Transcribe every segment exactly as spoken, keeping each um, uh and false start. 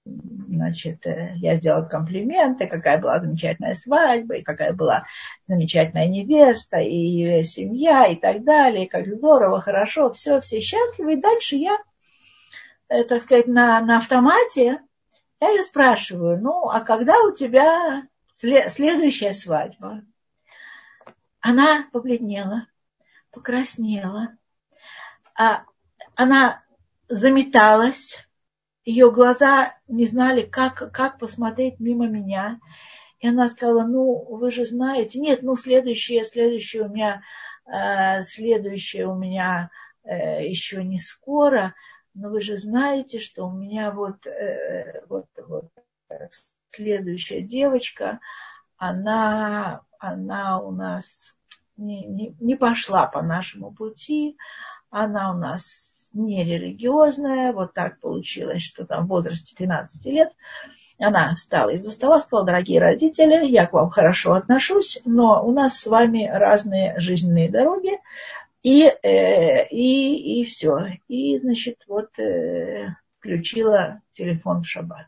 значит, я сделала комплименты, какая была замечательная свадьба, и какая была замечательная невеста, и ее семья, и так далее, и как здорово, хорошо, все, все счастливы. И дальше я, так сказать, на, на автомате, я ее спрашиваю, ну, а когда у тебя следующая свадьба? Она побледнела, покраснела, а она заметалась, ее глаза не знали, как, как посмотреть мимо меня. И она сказала, ну, вы же знаете, нет, ну, следующее, следующее у меня, э, следующее у меня э, еще не скоро, но вы же знаете, что у меня вот, э, вот, вот следующая девочка, она, она у нас не, не, не пошла по нашему пути, она у нас нерелигиозная, вот так получилось, что там в возрасте тринадцати лет она встала из-за стола, сказала, дорогие родители, я к вам хорошо отношусь, но у нас с вами разные жизненные дороги, и, э, и, и все. И, значит, вот э, включила телефон в шаббат.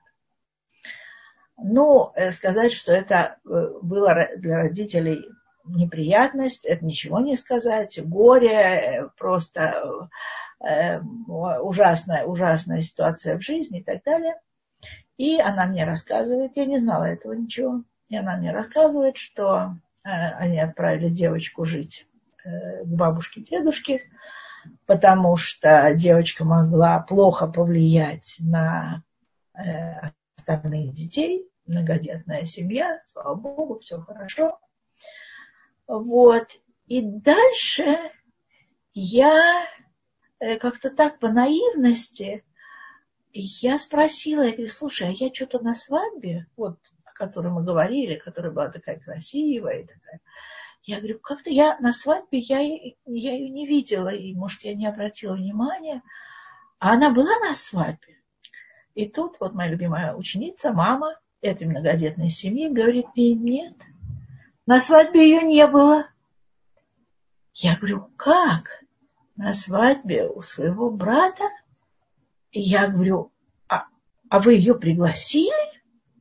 Ну, э, сказать, что это было для родителей неприятность, это ничего не сказать, горе, просто э, ужасная, ужасная ситуация в жизни и так далее. И она мне рассказывает, я не знала этого ничего, и она мне рассказывает, что э, они отправили девочку жить э, к бабушке-дедушке, потому что девочка могла плохо повлиять на э, остальных детей, многодетная семья, слава богу, все хорошо. Вот. И дальше я э, как-то так по наивности я спросила, я говорю, слушай, а я что-то на свадьбе, вот о которой мы говорили, которая была такая красивая и такая, я говорю, как-то я на свадьбе, я, я ее не видела, и, может, я не обратила внимания, а она была на свадьбе. И тут вот моя любимая ученица, мама этой многодетной семьи, говорит мне, нет, на свадьбе ее не было. Я говорю, как? На свадьбе у своего брата? И я говорю, а, а вы ее пригласили?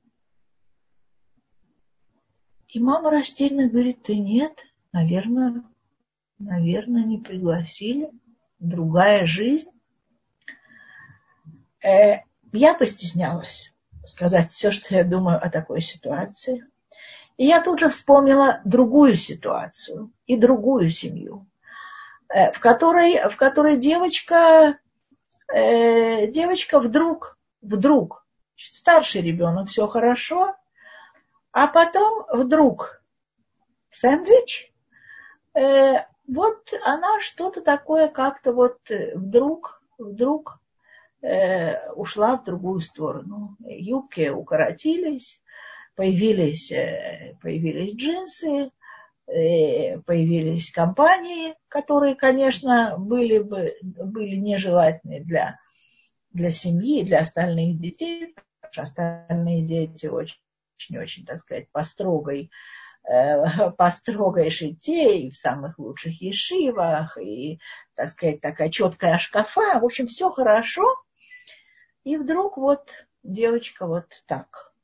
И мама растерянно говорит, да нет, наверное, наверное, не пригласили. Другая жизнь. Э, я постеснялась сказать все, что я думаю о такой ситуации. И я тут же вспомнила другую ситуацию и другую семью, э, в которой, в которой девочка, э, девочка вдруг, вдруг, старший ребенок, все хорошо, а потом вдруг сэндвич, э, вот она что-то такое как-то вот вдруг, вдруг э, ушла в другую сторону. Юбки укоротились, появились, э, появились джинсы, э, появились компании, которые, конечно, были бы были нежелательны для, для семьи, для остальных детей, потому что остальные дети очень очень, так сказать, по строгой, э, по строгой шите, и в самых лучших ешивах, и, так сказать, такая четкая шкафа. В общем, все хорошо. И вдруг вот девочка вот так.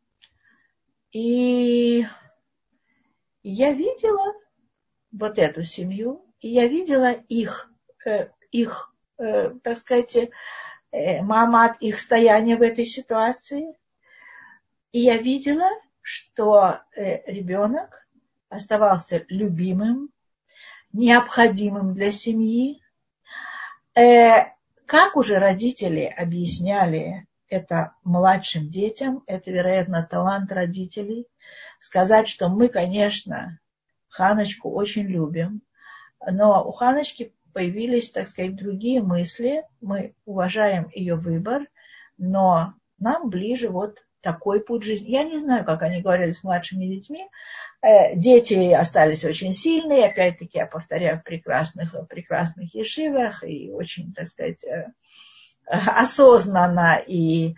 И я видела вот эту семью, и я видела их, э, их э, так сказать, э, мамат, их состояние в этой ситуации. И я видела, что э, ребенок оставался любимым, необходимым для семьи. Э, как уже родители объясняли это младшим детям, это, вероятно, талант родителей, сказать, что мы, конечно, Ханочку очень любим, но у Ханочки появились, так сказать, другие мысли, мы уважаем ее выбор, но нам ближе вот такой путь жизни. Я не знаю, как они говорили с младшими детьми. Дети остались очень сильные, опять-таки, я повторяю, в прекрасных, прекрасных ешивах и очень, так сказать, осознанно и,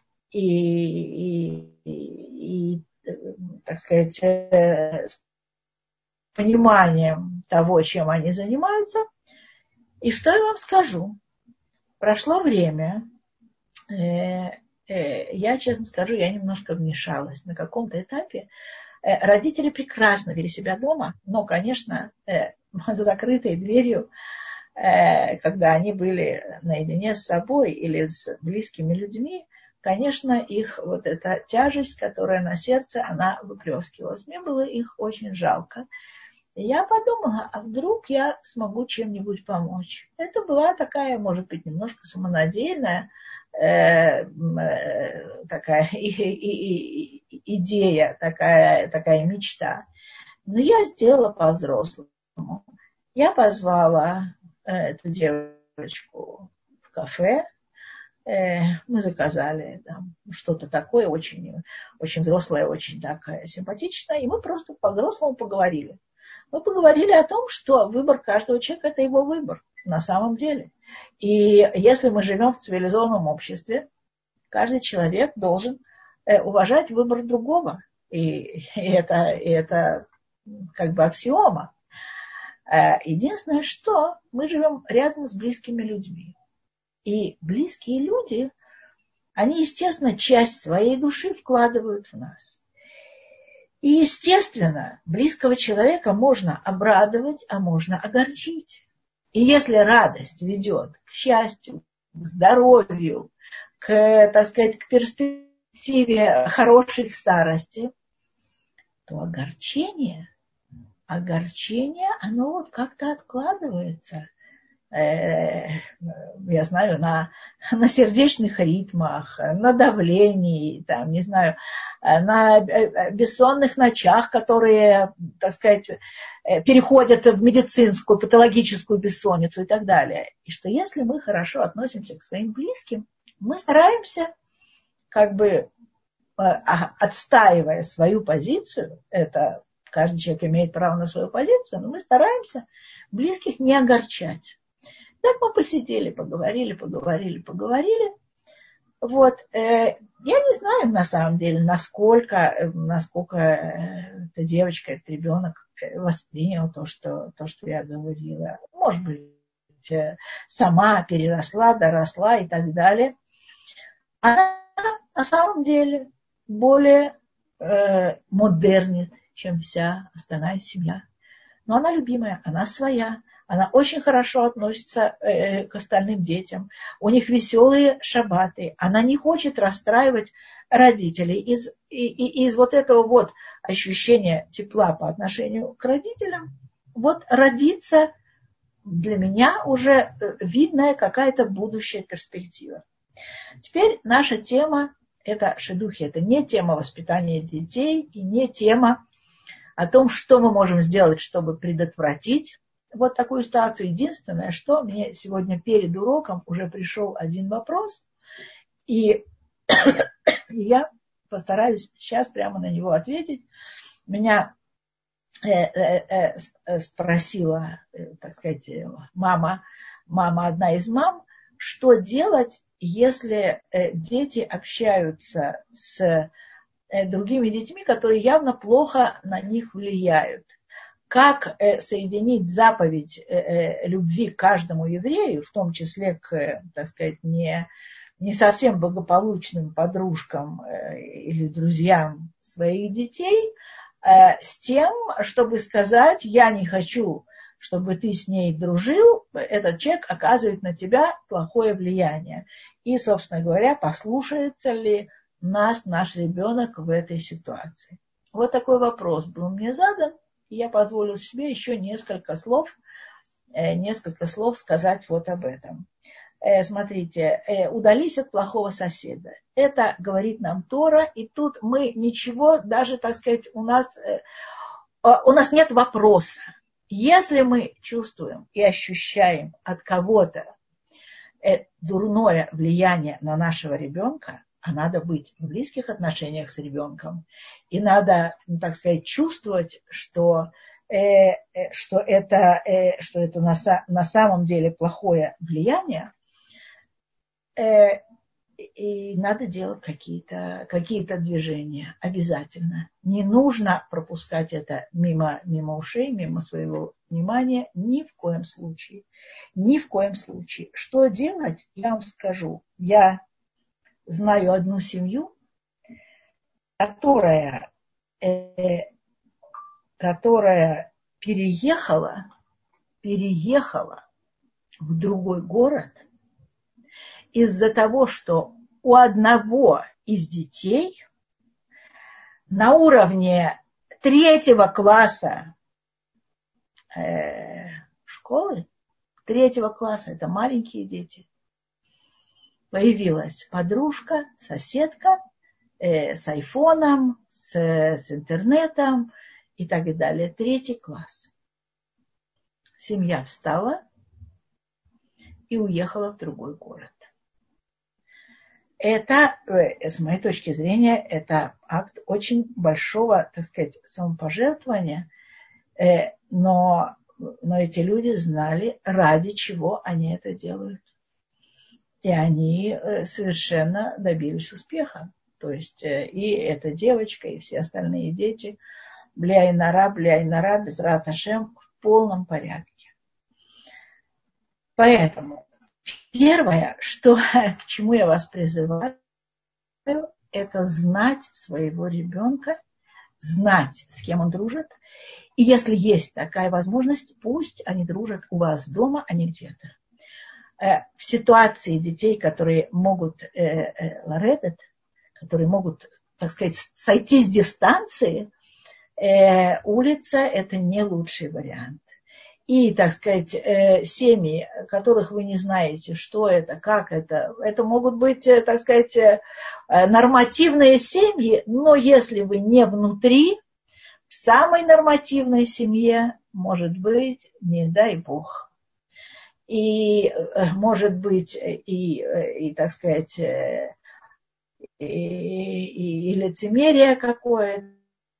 и, и, и так сказать, с пониманием того, чем они занимаются. И что я вам скажу? Прошло время, я, честно скажу, я немножко вмешалась. На каком-то этапе родители прекрасно вели себя дома, но, конечно, за закрытой дверью, когда они были наедине с собой или с близкими людьми, конечно, их вот эта тяжесть, которая на сердце, она выплескивалась. Мне было их очень жалко. И я подумала, а вдруг я смогу чем-нибудь помочь. Это была такая, может быть, немножко самонадеянная э, э, такая и, и, и, идея, такая, такая мечта. Но я сделала по-взрослому. Я позвала э, эту девочку в кафе. Мы заказали там что-то такое очень, очень взрослое, очень такое симпатичное, и мы просто по-взрослому поговорили. Мы поговорили о том, что выбор каждого человека – это его выбор на самом деле. И если мы живем в цивилизованном обществе, каждый человек должен уважать выбор другого. И, и, это, и это как бы аксиома. Единственное, что мы живем рядом с близкими людьми. И близкие люди, они, естественно, часть своей души вкладывают в нас. И, естественно, близкого человека можно обрадовать, а можно огорчить. И если радость ведет к счастью, к здоровью, к, так сказать, к перспективе хорошей старости, то огорчение, огорчение, оно вот как-то откладывается. Я знаю, на, на сердечных ритмах, на давлении, там, не знаю, на бессонных ночах, которые, так сказать, переходят в медицинскую, патологическую бессонницу и так далее. И что если мы хорошо относимся к своим близким, мы стараемся, как бы отстаивая свою позицию, это каждый человек имеет право на свою позицию, но мы стараемся близких не огорчать. Так мы посидели, поговорили, поговорили, поговорили. Вот. Я не знаю, на самом деле, насколько, насколько эта девочка, этот ребенок воспринял то, что, то, что я говорила. Может быть, сама переросла, доросла и так далее. Она на самом деле более э, модернит, чем вся остальная семья. Но она любимая, она своя. Она очень хорошо относится э, к остальным детям. У них веселые шаббаты. Она не хочет расстраивать родителей. Из, и, и, из вот этого вот ощущения тепла по отношению к родителям вот родится для меня уже видная какая-то будущая перспектива. Теперь наша тема – это шидухи. Это не тема воспитания детей и не тема о том, что мы можем сделать, чтобы предотвратить вот такую ситуацию. Единственное, что мне сегодня перед уроком уже пришел один вопрос, и я постараюсь сейчас прямо на него ответить. Меня э, э, э, спросила, э, так сказать, мама, мама, одна из мам, что делать, если э, дети общаются с э, другими детьми, которые явно плохо на них влияют. Как соединить заповедь любви к каждому еврею, в том числе к, так сказать, не, не совсем благополучным подружкам или друзьям своих детей, с тем, чтобы сказать, я не хочу, чтобы ты с ней дружил, этот человек оказывает на тебя плохое влияние. И, собственно говоря, послушается ли нас наш ребенок в этой ситуации. Вот такой вопрос был мне задан. Я позволю себе еще несколько слов, несколько слов сказать вот об этом. Смотрите, удались от плохого соседа. Это говорит нам Тора, и тут мы ничего, даже, так сказать, у нас, у нас нет вопроса. Если мы чувствуем и ощущаем от кого-то дурное влияние на нашего ребенка, а надо быть в близких отношениях с ребенком. И надо, так сказать, чувствовать, что, э, что это, э, что это на, на самом деле плохое влияние. Э, и надо делать какие-то, какие-то движения обязательно. Не нужно пропускать это мимо, мимо ушей, мимо своего внимания. Ни в коем случае. Ни в коем случае. Что делать, я вам скажу. Я знаю одну семью, которая, э, которая переехала, переехала в другой город из-за того, что у одного из детей на уровне третьего класса э, школы, третьего класса, это маленькие дети, появилась подружка, соседка э, с айфоном, с, с интернетом и так далее. Третий класс. Семья встала и уехала в другой город. Это, с моей точки зрения, это акт очень большого, так сказать, самопожертвования, но, но эти люди знали, ради чего они это делают. И они совершенно добились успеха. То есть и эта девочка, и все остальные дети, бля и нара, бля и нара, безрат Ашем, в полном порядке. Поэтому первое, что, к чему я вас призываю, это знать своего ребенка, знать, с кем он дружит. И если есть такая возможность, пусть они дружат у вас дома, а не где-то. В ситуации детей, которые могут ларедет, которые могут, так сказать, сойти с дистанции, улица – это не лучший вариант. И, так сказать, семьи, которых вы не знаете, что это, как это, это могут быть, так сказать, нормативные семьи, но если вы не внутри, в самой нормативной семье может быть, не дай бог. И может быть и, и так сказать, и, и, и лицемерие какое-то,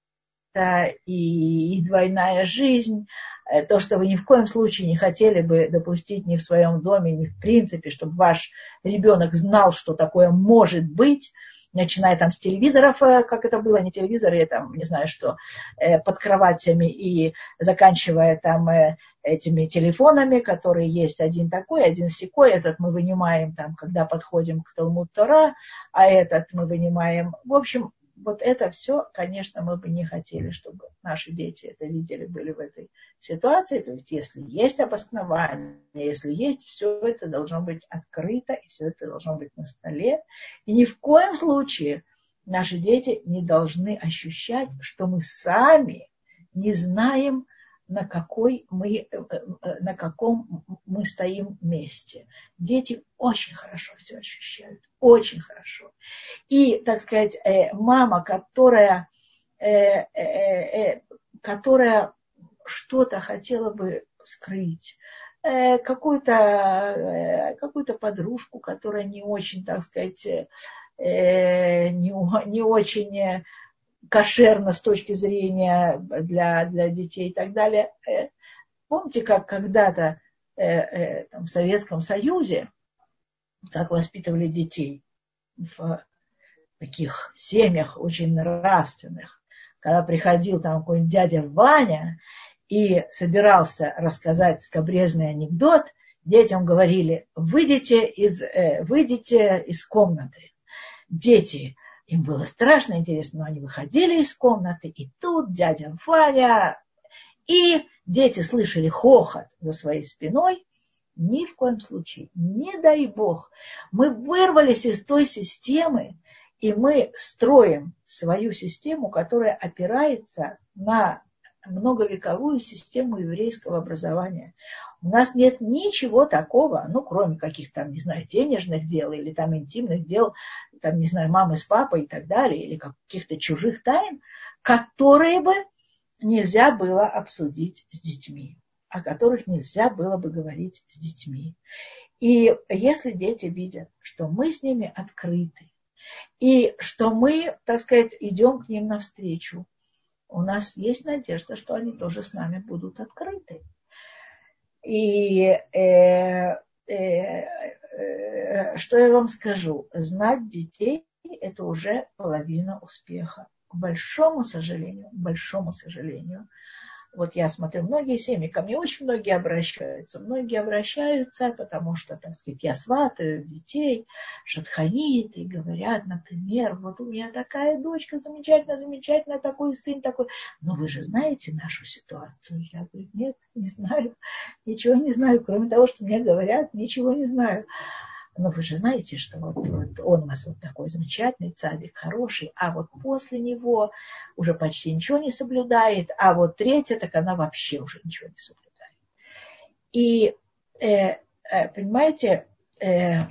и, и двойная жизнь, то, что вы ни в коем случае не хотели бы допустить ни в своем доме, ни в принципе, чтобы ваш ребенок знал, что такое может быть, начиная там с телевизоров, как это было, не телевизоры, там, не знаю что, под кроватями, и заканчивая там этими телефонами, которые есть один такой, один сякой, этот мы вынимаем там, когда подходим к Талмуд Тора, а этот мы вынимаем, в общем, вот это все, конечно, мы бы не хотели, чтобы наши дети это видели, были в этой ситуации. То есть, если есть обоснование, если есть, все это должно быть открыто, и все это должно быть на столе. И ни в коем случае наши дети не должны ощущать, что мы сами не знаем, на, какой мы, на каком мы стоим месте. Дети очень хорошо все ощущают, очень хорошо. И, так сказать, мама, которая, которая что-то хотела бы скрыть, какую-то, какую-то подружку, которая не очень, так сказать, не, не очень кошерно с точки зрения для, для детей и так далее. Помните, как когда-то там, в Советском Союзе, как воспитывали детей в таких семьях очень нравственных, когда приходил там какой-нибудь дядя Ваня и собирался рассказать скабрезный анекдот, детям говорили: выйдите из, выйдите из комнаты. Дети, им было страшно интересно, но они выходили из комнаты, и тут дядя Ваня, и дети слышали хохот за своей спиной. Ни в коем случае, не дай бог, мы вырвались из той системы, и мы строим свою систему, которая опирается на многовековую систему еврейского образования. У нас нет ничего такого, ну, кроме каких-то, там, не знаю, денежных дел или там интимных дел, там, не знаю, мамы с папой и так далее, или каких-то чужих тайн, которые бы нельзя было обсудить с детьми, о которых нельзя было бы говорить с детьми. И если дети видят, что мы с ними открыты, и что мы, так сказать, идем к ним навстречу, у нас есть надежда, что они тоже с нами будут открыты. И э, э, э, что я вам скажу? Знать детей – это уже половина успеха. К большому сожалению, к большому сожалению, Вот я смотрю, многие семьи, ко мне очень многие обращаются. Многие обращаются, потому что, так сказать, я сватаю детей, шатханит, и говорят, например, вот у меня такая дочка замечательная, замечательная, такой сын такой. Но вы же знаете нашу ситуацию? Я говорю, нет, не знаю, ничего не знаю, кроме того, что мне говорят, ничего не знаю. Но вы же знаете, что вот, вот он у нас вот такой замечательный цадик, хороший, а вот после него уже почти ничего не соблюдает, а вот третья, так она вообще уже ничего не соблюдает. И, э, э, понимаете, э,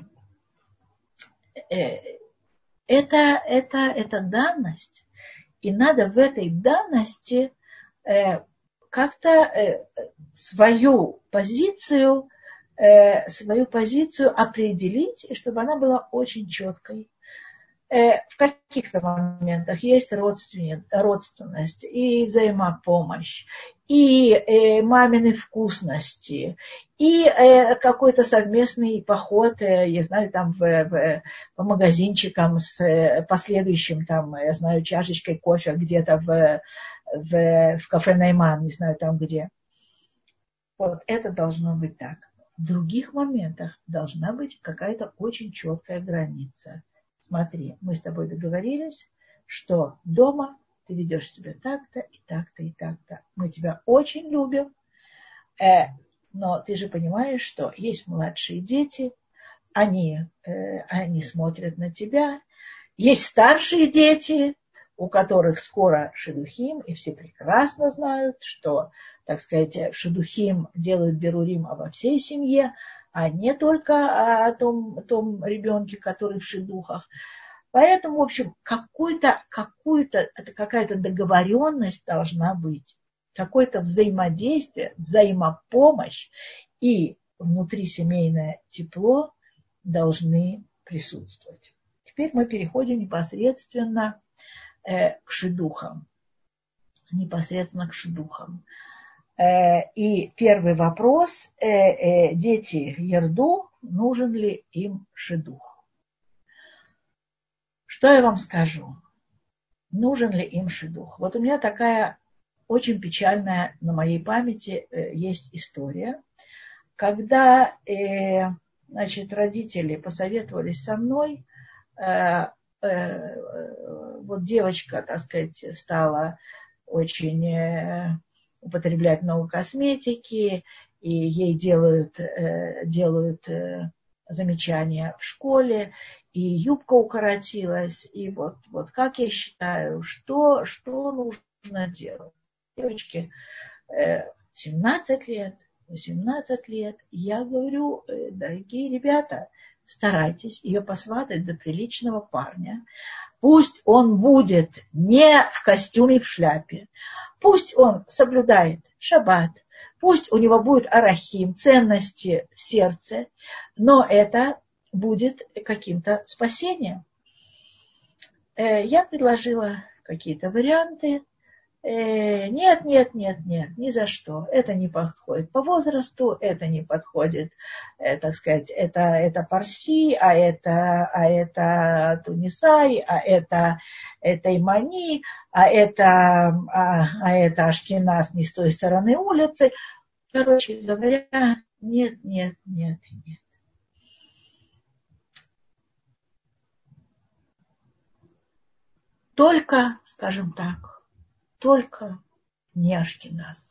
э, это, это, это данность, и надо в этой данности э, как-то э, свою позицию свою позицию определить, и чтобы она была очень четкой. В каких-то моментах есть родственность и взаимопомощь, и мамины вкусности, и какой-то совместный поход, я знаю, там в, в, по магазинчикам с последующим, там, я знаю, чашечкой кофе где-то в, в, в кафе Найман, не знаю там где. Вот это должно быть так. В других моментах должна быть какая-то очень четкая граница. Смотри, мы с тобой договорились, что дома ты ведешь себя так-то и так-то и так-то. Мы тебя очень любим, э, но ты же понимаешь, что есть младшие дети, они, э, они смотрят на тебя. Есть старшие дети, у которых скоро шедухим, и все прекрасно знают, что, так сказать, шедухим делают берурим обо всей семье, а не только о том, о том ребенке, который в шедухах. Поэтому, в общем, какой-то, какую-то, какая-то договоренность должна быть, какое-то взаимодействие, взаимопомощь и внутрисемейное тепло должны присутствовать. Теперь мы переходим непосредственно к шидухам. Непосредственно к шидухам. И первый вопрос. Дети Ерду, нужен ли им шидух? Что я вам скажу? Нужен ли им шидух? Вот у меня такая очень печальная на моей памяти есть история, когда значит, родители посоветовались со мной. Вот девочка, так сказать, стала очень употреблять много косметики, и ей делают, делают замечания в школе, и юбка укоротилась, и вот, вот как я считаю, что, что нужно делать? Девочке семнадцать лет, восемнадцать лет, я говорю, дорогие ребята, старайтесь ее посватать за приличного парня. Пусть он будет не в костюме, в шляпе. Пусть он соблюдает шаббат. Пусть у него будет арахим, ценности в сердце. Но это будет каким-то спасением. Я предложила какие-то варианты. Нет, нет, нет, нет, ни за что. Это не подходит по возрасту, это не подходит, так сказать, это, это парси, а это, а это тунисай, а это, это имани, а это, а, а это ашкеназ не с той стороны улицы. Короче говоря, нет, нет, нет, нет. Только, скажем так, только не ашкеназ.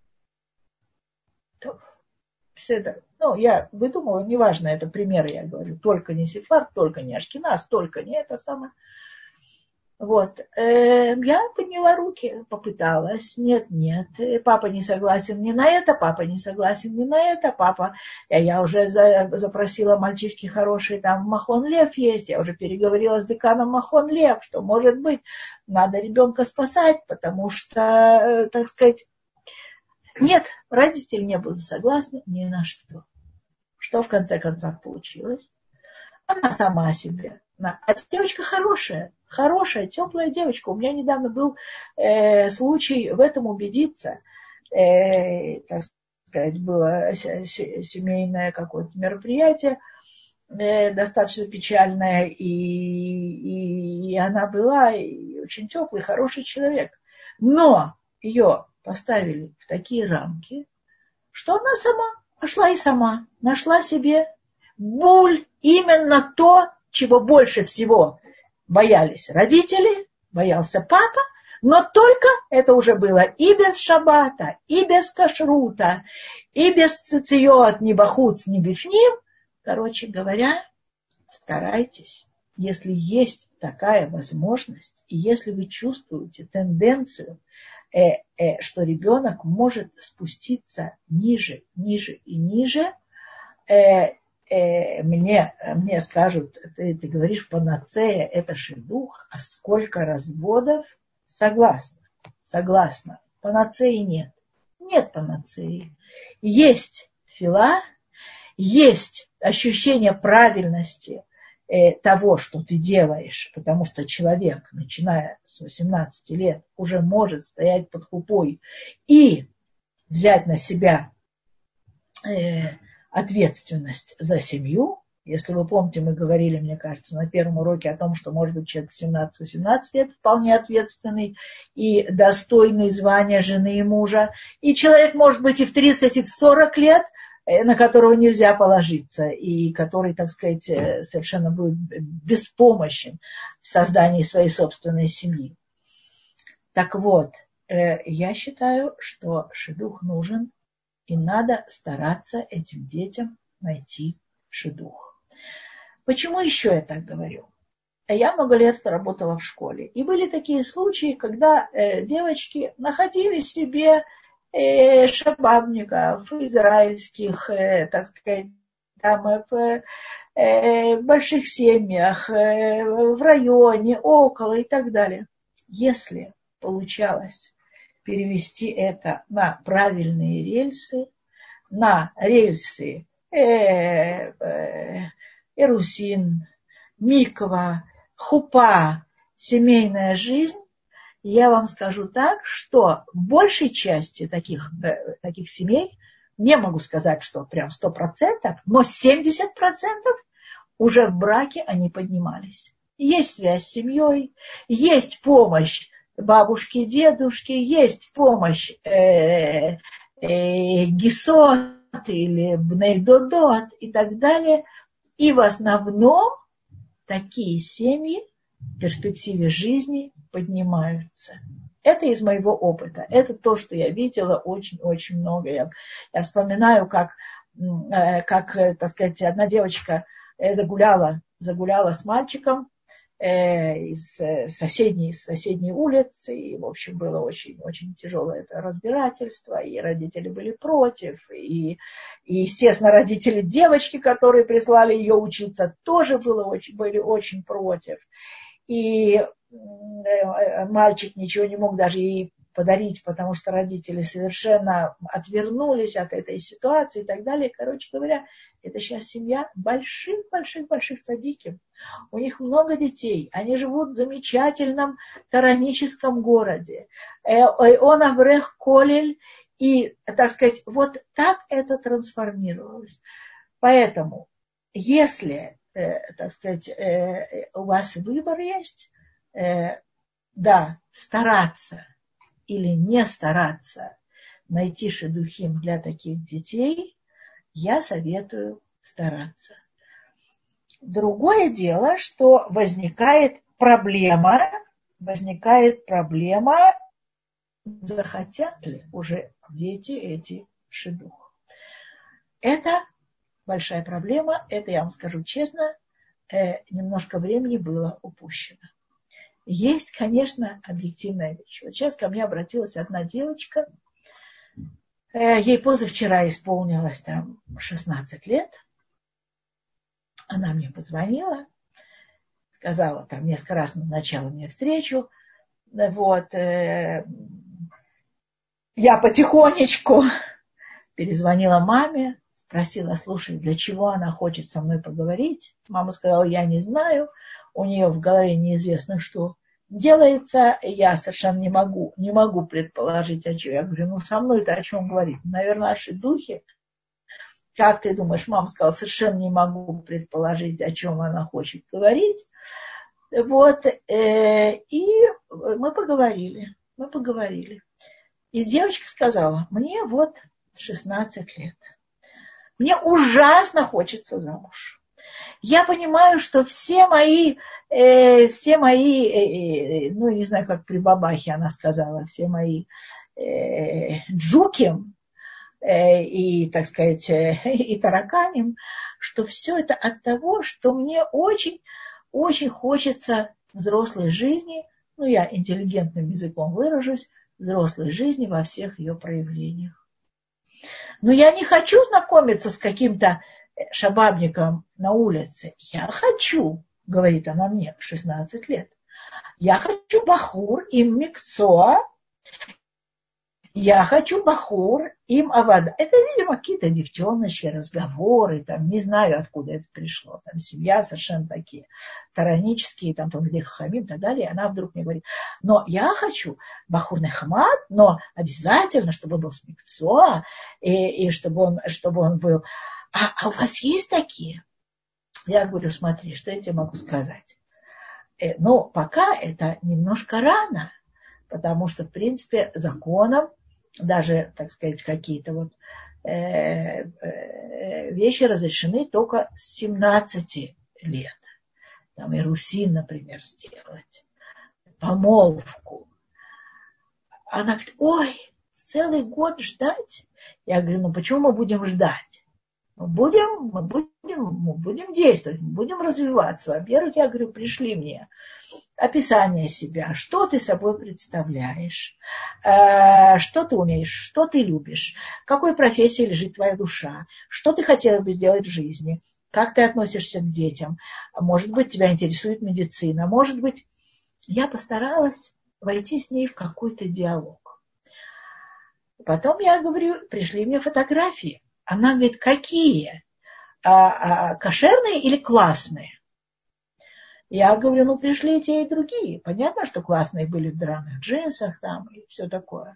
Ну, я выдумываю, неважно, это пример, я говорю, только не сефард, только не ашкеназ, только не это самое. Вот. Я подняла руки, попыталась. Нет, нет. Папа не согласен ни на это, папа не согласен ни на это, папа. Я уже запросила мальчишки хорошие, там Махон Лев есть, я уже переговорила с деканом Махон Лев, что, может быть, надо ребенка спасать, потому что, так сказать, нет, родители не будут согласны ни на что. Что в конце концов получилось? Она сама себе. А девочка хорошая, хорошая, теплая девочка. У меня недавно был э, случай в этом убедиться. Э, так сказать, было семейное какое-то мероприятие, э, достаточно печальное, и, и, и она была и очень теплый, хороший человек. Но ее поставили в такие рамки, что она сама пошла и сама нашла себе буль, именно то, чего больше всего боялись родители, боялся папа, но только это уже было и без шаббата, и без кашрута, и без цициот, ни бахуц, ни бифним. Короче говоря, старайтесь, если есть такая возможность, и если вы чувствуете тенденцию, э, э, что ребенок может спуститься ниже, ниже и ниже, э, э, мне, мне скажут, ты, ты говоришь панацея, это шидух, а сколько разводов? Согласна, согласна. Панацеи нет. Нет панацеи. Есть тфила, есть ощущение правильности э, того, что ты делаешь, потому что человек, начиная с восемнадцати лет, уже может стоять под хупой и взять на себя э, ответственность за семью. Если вы помните, мы говорили, мне кажется, на первом уроке о том, что может быть человек в семнадцать-восемнадцать лет вполне ответственный и достойный звания жены и мужа. И человек может быть и в тридцать, и в сорок лет, на которого нельзя положиться, и который, так сказать, совершенно будет беспомощен в создании своей собственной семьи. Так вот, я считаю, что шидух нужен, и надо стараться этим детям найти шидух. Почему еще я так говорю? Я много лет поработала в школе. И были такие случаи, когда э, девочки находили себе э, шабабников израильских, э, так сказать, там, в э, больших семьях, э, в районе, около и так далее. Если получалось перевести это на правильные рельсы, на рельсы э, э, Эрусин, миква, хупа, семейная жизнь, я вам скажу так, что в большей части таких, э, таких семей, не могу сказать, что прям сто процентов, но семьдесят процентов уже в браке они поднимались. Есть связь с семьей, есть помощь бабушки, дедушки, есть помощь э, э, гисот или бней-додот и так далее. И в основном такие семьи в перспективе жизни поднимаются. Это из моего опыта. Это то, что я видела очень-очень много. Я, я вспоминаю, как, как, так сказать, одна девочка загуляла, загуляла с мальчиком из соседней, из соседней улицы. И, в общем, было очень-очень тяжелое это разбирательство. И родители были против. И, и, естественно, родители девочки, которые прислали ее учиться, тоже было очень, были очень против. И мальчик ничего не мог даже ей подарить, потому что родители совершенно отвернулись от этой ситуации и так далее. Короче говоря, это сейчас семья больших-больших-больших цадиким. У них много детей. Они живут в замечательном тараническом городе. Он аврех колель. И, так сказать, вот так это трансформировалось. Поэтому, если, так сказать, у вас выбор есть, да, стараться или не стараться найти шедухим для таких детей, я советую стараться. Другое дело, что возникает проблема, возникает проблема, захотят ли уже дети эти шедух. Это большая проблема, это, я вам скажу честно, немножко времени было упущено. Есть, конечно, объективная вещь. Вот сейчас ко мне обратилась одна девочка, ей позавчера исполнилось там шестнадцать лет. Она мне позвонила, сказала, там несколько раз назначала мне встречу. Вот, я потихонечку перезвонила маме, спросила, слушай, для чего она хочет со мной поговорить. Мама сказала, я не знаю. У нее в голове неизвестно, что делается. Я совершенно не могу, не могу предположить, о чем. Я говорю, ну, со мной-то о чем говорить? Наверное, о шидухе. Как ты думаешь? Мама сказала, совершенно не могу предположить, о чем она хочет говорить. Вот, э, и мы поговорили, мы поговорили. И девочка сказала, мне вот шестнадцать лет. Мне ужасно хочется замуж. Я понимаю, что все мои, э, все мои, э, э, ну, не знаю, как при бабахе она сказала, все мои э, джуки э, и, так сказать, э, и таракани, что все это от того, что мне очень, очень хочется взрослой жизни, ну, я интеллигентным языком выражусь, взрослой жизни во всех ее проявлениях. Но я не хочу знакомиться с каким-то шабабником на улице. Я хочу, говорит она мне, в шестнадцать лет, я хочу бахур им микцоа, я хочу бахур им авада. Это, видимо, какие-то девчоночки, разговоры, там, не знаю, откуда это пришло. Там семья совершенно такие таранические, там, Талмидей Хахамим и так далее. И она вдруг мне говорит, но я хочу бахур нехмат, но обязательно, чтобы он был с микцоа, и, и чтобы, он, чтобы он был... А, а у вас есть такие? Я говорю, смотри, что я тебе могу сказать. Э, ну, пока это немножко рано, потому что, в принципе, законом даже, так сказать, какие-то вот э, э, вещи разрешены только с семнадцати лет. Там ирусин, например, сделать, помолвку. Она говорит, ой, целый год ждать? Я говорю, ну почему мы будем ждать? Мы будем, мы будем, мы будем действовать, мы будем развиваться. Во-первых, я говорю, пришли мне описание себя, что ты собой представляешь, э, что ты умеешь, что ты любишь, в какой профессии лежит твоя душа, что ты хотела бы сделать в жизни, как ты относишься к детям, может быть, тебя интересует медицина, может быть, я постаралась войти с ней в какой-то диалог. Потом я говорю, пришли мне фотографии. Она говорит, какие? А, а, кошерные или классные? Я говорю, ну пришли и те, и другие. Понятно, что классные были в драных джинсах там и все такое.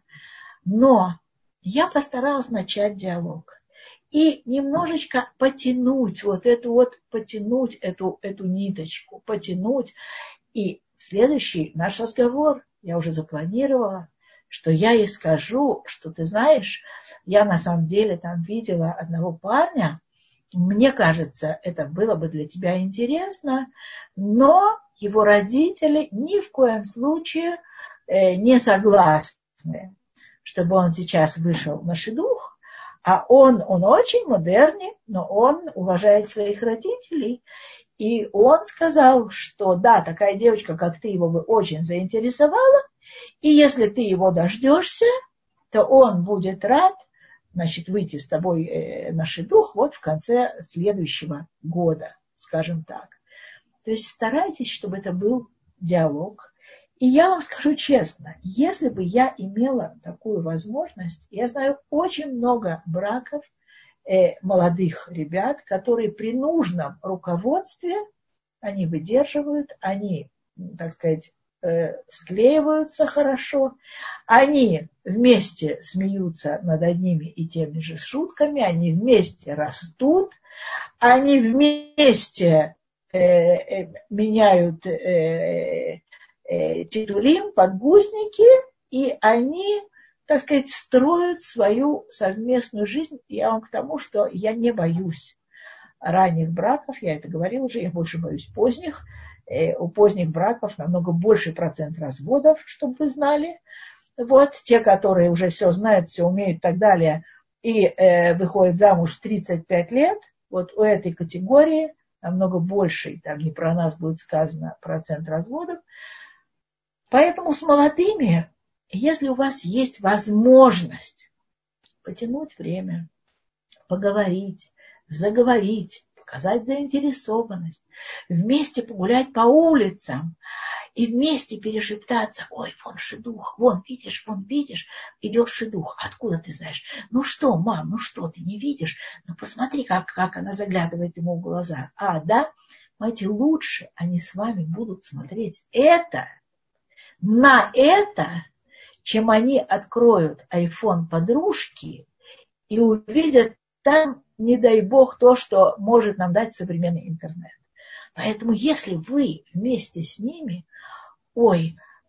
Но я постаралась начать диалог. И немножечко потянуть вот эту вот, потянуть эту, эту ниточку, потянуть. И в следующий наш разговор я уже запланировала, что я ей скажу, что ты знаешь, я на самом деле там видела одного парня, мне кажется, это было бы для тебя интересно, но его родители ни в коем случае э, не согласны, чтобы он сейчас вышел на шидух, а он, он очень модерный, но он уважает своих родителей. И он сказал, что да, такая девочка, как ты, его бы очень заинтересовала, и если ты его дождешься, то он будет рад, значит, выйти с тобой на шидух вот в конце следующего года, скажем так. То есть старайтесь, чтобы это был диалог. И я вам скажу честно, если бы я имела такую возможность, я знаю очень много браков э, молодых ребят, которые при нужном руководстве, они выдерживают, они, так сказать, склеиваются хорошо, они вместе смеются над одними и теми же шутками, они вместе растут, они вместе э, э, меняют э, э, титулим, подгузники, и они, так сказать, строят свою совместную жизнь. Я вам к тому, что я не боюсь ранних браков, я это говорила уже, я больше боюсь поздних. У поздних браков намного больший процент разводов, чтобы вы знали. Вот, те, которые уже все знают, все умеют и так далее, и э, выходят замуж в тридцать пять лет, вот у этой категории намного больший, там не про нас будет сказано, процент разводов. Поэтому с молодыми, если у вас есть возможность потянуть время, поговорить, заговорить, показать заинтересованность, вместе погулять по улицам и вместе перешептаться, ой, вон шидух, вон, видишь, вон, видишь, идет шидух, откуда ты знаешь? Ну что, мам, ну что, ты не видишь? Ну посмотри, как, как она заглядывает ему в глаза. А, да? Понимаете, лучше они с вами будут смотреть это, на это, чем они откроют айфон подружки и увидят там, не дай бог, то, что может нам дать современный интернет. Поэтому если вы вместе с ними, ой,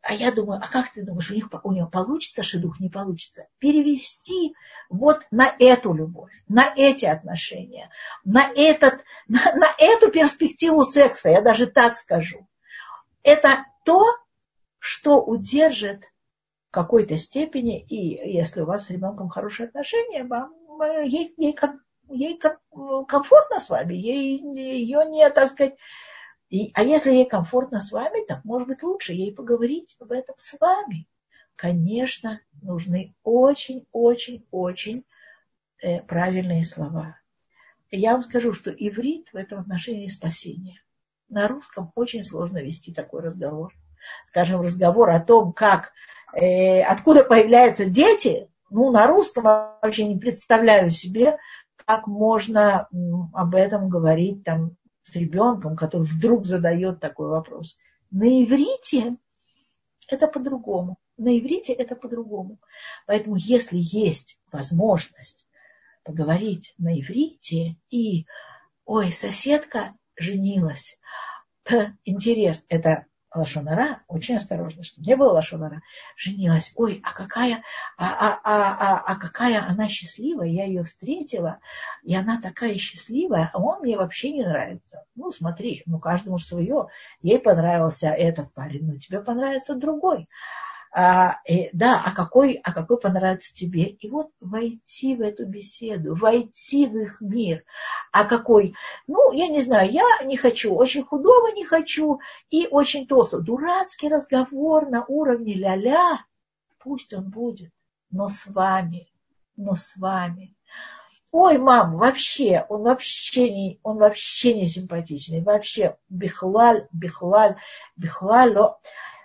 А я думаю, а как ты думаешь, у них у него получится шидух, не получится? Перевести вот на эту любовь, на эти отношения, на, этот, на, на эту перспективу секса, я даже так скажу. Это то, что удержит в какой-то степени, и если у вас с ребенком хорошие отношения, вам, ей, ей, ей комфортно с вами, ей, ее не, так сказать... И, а если ей комфортно с вами, так может быть лучше ей поговорить об этом с вами. Конечно, нужны очень-очень-очень э, правильные слова. Я вам скажу, что иврит в этом отношении спасение. На русском очень сложно вести такой разговор. Скажем, разговор о том, как, э, откуда появляются дети, ну, на русском вообще не представляю себе, как можно м, об этом говорить там, с ребенком, который вдруг задает такой вопрос. На иврите это по-другому. На иврите это по-другому. Поэтому если есть возможность поговорить на иврите и, ой, соседка женилась, интересно, это лашон ара, очень осторожно, чтобы не было лашон ара, женилась, ой, а какая, а, а, а, а, а какая она счастливая, я ее встретила, и она такая счастливая, а он мне вообще не нравится. Ну, смотри, ну, каждому свое, ей понравился этот парень, но тебе понравится другой. А, и, да, а какой, а какой понравится тебе? И вот войти в эту беседу, войти в их мир. А какой? Ну, я не знаю, я не хочу, очень худого не хочу и очень толстого. Дурацкий разговор на уровне ля-ля, пусть он будет, но с вами, но с вами. Ой, мам, вообще, он вообще не, он вообще не симпатичный, вообще, бихлаль, бихлаль, бихлаль, но...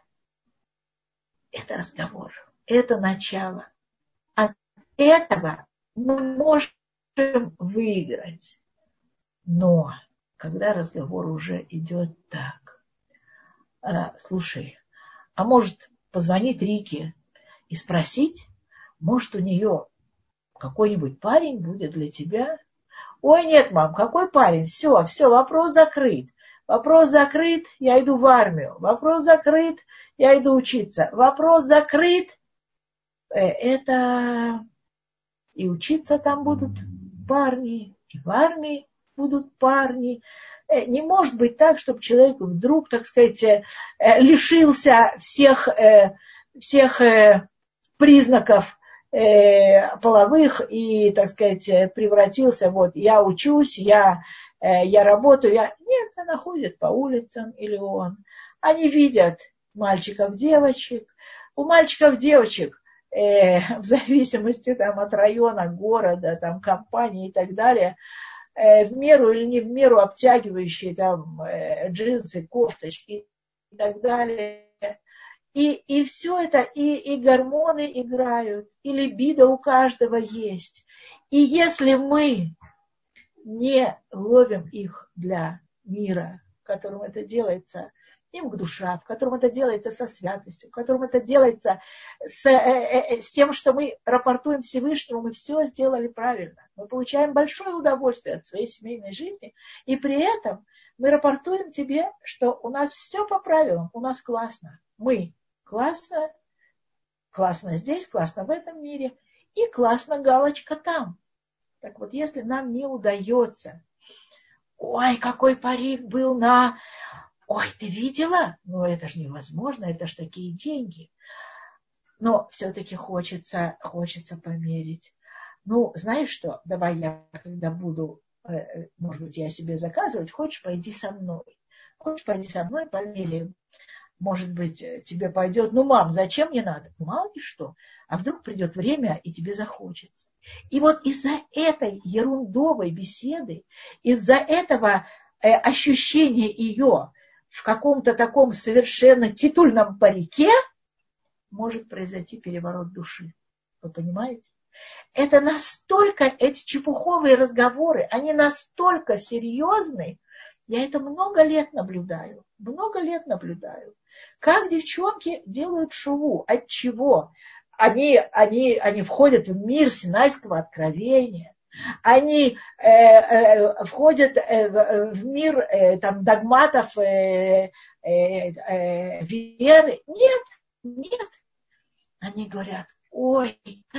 Это разговор, это начало. От этого мы можем выиграть. Но когда разговор уже идет так, а, слушай, а может позвонить Рике и спросить, может у нее какой-нибудь парень будет для тебя? Ой, нет, мам, какой парень? Все, все, вопрос закрыт. Вопрос закрыт, я иду в армию. Вопрос закрыт, я иду учиться. Вопрос закрыт, это и учиться там будут парни, и в армии будут парни. Не может быть так, чтобы человек вдруг, так сказать, лишился всех, всех признаков половых и, так сказать, превратился, вот, я учусь, я, я работаю, я... Нет, она ходит по улицам, или он. Они видят мальчиков, девочек. У мальчиков, девочек, э, в зависимости там, от района, города, там, компании и так далее, э, в меру или не в меру обтягивающие там, э, джинсы, кофточки и так далее. И, и все это, и, и гормоны играют, и либидо у каждого есть. И если мы не ловим их для мира, в котором это делается, им к душа, в котором это делается со святостью, в котором это делается с, э, э, с тем, что мы рапортуем Всевышнему, мы все сделали правильно. Мы получаем большое удовольствие от своей семейной жизни, и при этом мы рапортуем тебе, что у нас все по правилам, у нас классно. Мы классно, классно здесь, классно в этом мире, и классно галочка там. Так вот, если нам не удается, ой, какой парик был на... Ой, ты видела? Ну, это же невозможно, это же такие деньги. Но все-таки хочется, хочется померить. Ну, знаешь что, давай я, когда буду, может быть, я себе заказывать, хочешь, пойди со мной. Хочешь, пойди со мной, померяем. Может быть, тебе пойдет, ну, мам, зачем мне надо? Мало ли что. А вдруг придет время, и тебе захочется. И вот из-за этой ерундовой беседы, из-за этого э, ощущения ее в каком-то таком совершенно титульном парике, может произойти переворот души. Вы понимаете? Это настолько, эти чепуховые разговоры, они настолько серьезны. Я это много лет наблюдаю. Много лет наблюдаю. Как девчонки делают шуву. От чего? Они, они, они входят в мир Синайского откровения. Они э, э, входят э, в мир э, там, догматов э, э, э, веры. Нет. Нет. Они говорят, ой,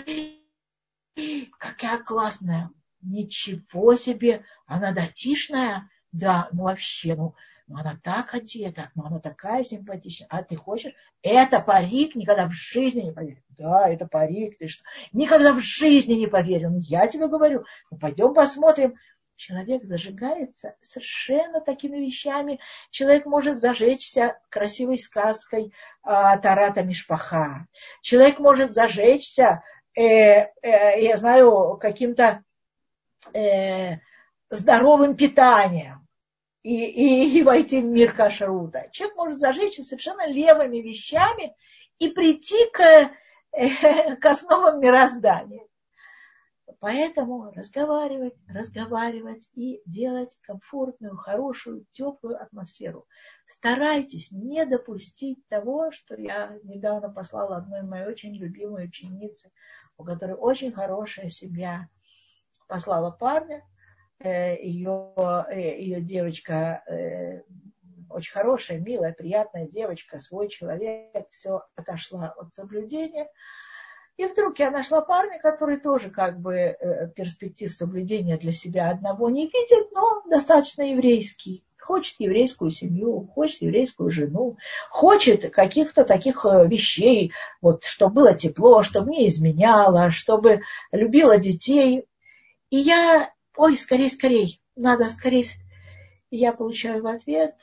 какая классная. Ничего себе, она датишная. Да, ну вообще, ну, ну она так одета, ну она такая симпатичная. А ты хочешь? Это парик, никогда в жизни не поверю. Да, это парик, ты что? Никогда в жизни не поверю. Ну, я тебе говорю, ну пойдем посмотрим. Человек зажигается совершенно такими вещами. Человек может зажечься красивой сказкой а, Тарата Мишпаха. Человек может зажечься, э, э, я знаю, каким-то э, здоровым питанием и, и, и войти в мир кашрута. Человек может зажечься совершенно левыми вещами и прийти к, э, к основам мироздания. Поэтому разговаривать, разговаривать и делать комфортную, хорошую, теплую атмосферу. Старайтесь не допустить того, что я недавно послала одной моей очень любимой ученице, у которой очень хорошая семья, послала парня, ее, ее девочка очень хорошая, милая, приятная девочка, свой человек, все отошла от соблюдения. И вдруг я нашла парня, который тоже как бы перспектив соблюдения для себя одного не видит, но достаточно еврейский. Хочет еврейскую семью, хочет еврейскую жену, хочет каких-то таких вещей, вот, чтобы было тепло, чтобы не изменяло, чтобы любила детей. И я, ой, скорей, скорей, надо скорей. И я получаю в ответ,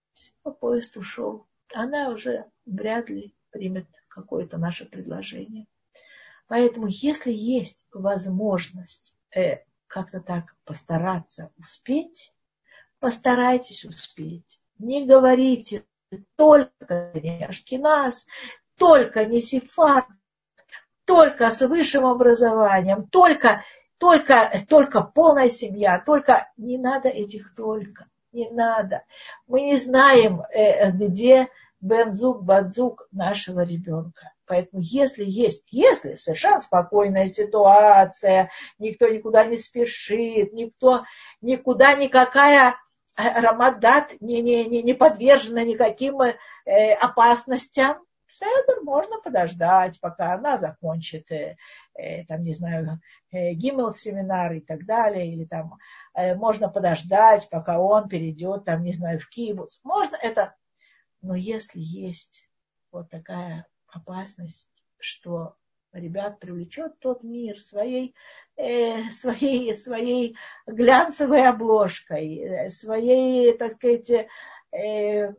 поезд ушел. Она уже вряд ли примет какое-то наше предложение. Поэтому, если есть возможность э, как-то так постараться успеть, постарайтесь успеть. Не говорите только не ашкеназ, только не сефард, только с высшим образованием, только, только, только полная семья, только не надо этих только, не надо. Мы не знаем, э, где бензук, бадзук нашего ребенка. Поэтому если есть, если совершенно спокойная ситуация, никто никуда не спешит, никто никуда никакая рамадат не, не, не, не подвержена никаким э, опасностям, Седер, можно подождать, пока она закончит, э, э, там, не знаю, э, гимел-семинар и так далее, или там э, можно подождать, пока он перейдет, там, не знаю, в кибуц. Можно это, но если есть вот такая опасность, что ребят привлечет тот мир своей, э, своей, своей глянцевой обложкой, своей, так сказать, э,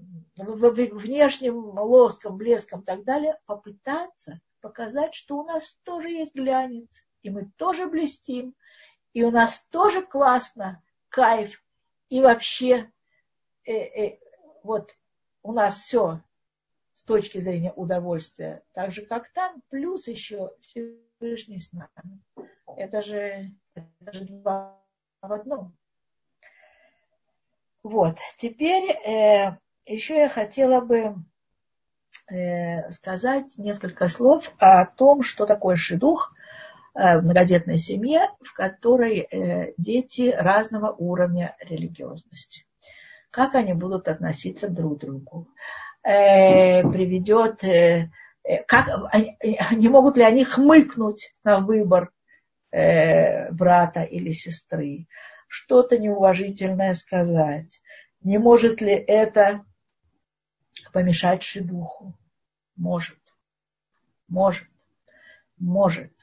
внешним лоском, блеском и так далее, попытаться показать, что у нас тоже есть глянец, и мы тоже блестим, и у нас тоже классно, кайф, и вообще э, э, вот у нас все с точки зрения удовольствия, так же, как там, плюс еще Всевышний с нами. Это же, это же два в одном. Вот, теперь э, еще я хотела бы э, сказать несколько слов о том, что такое шидух э, в многодетной семье, в которой э, дети разного уровня религиозности. Как они будут относиться друг к другу. Э, приведет, э, как, не могут ли они хмыкнуть на выбор э, брата или сестры, что-то неуважительное сказать. Не может ли это помешать шидуху? Может. Может. Может.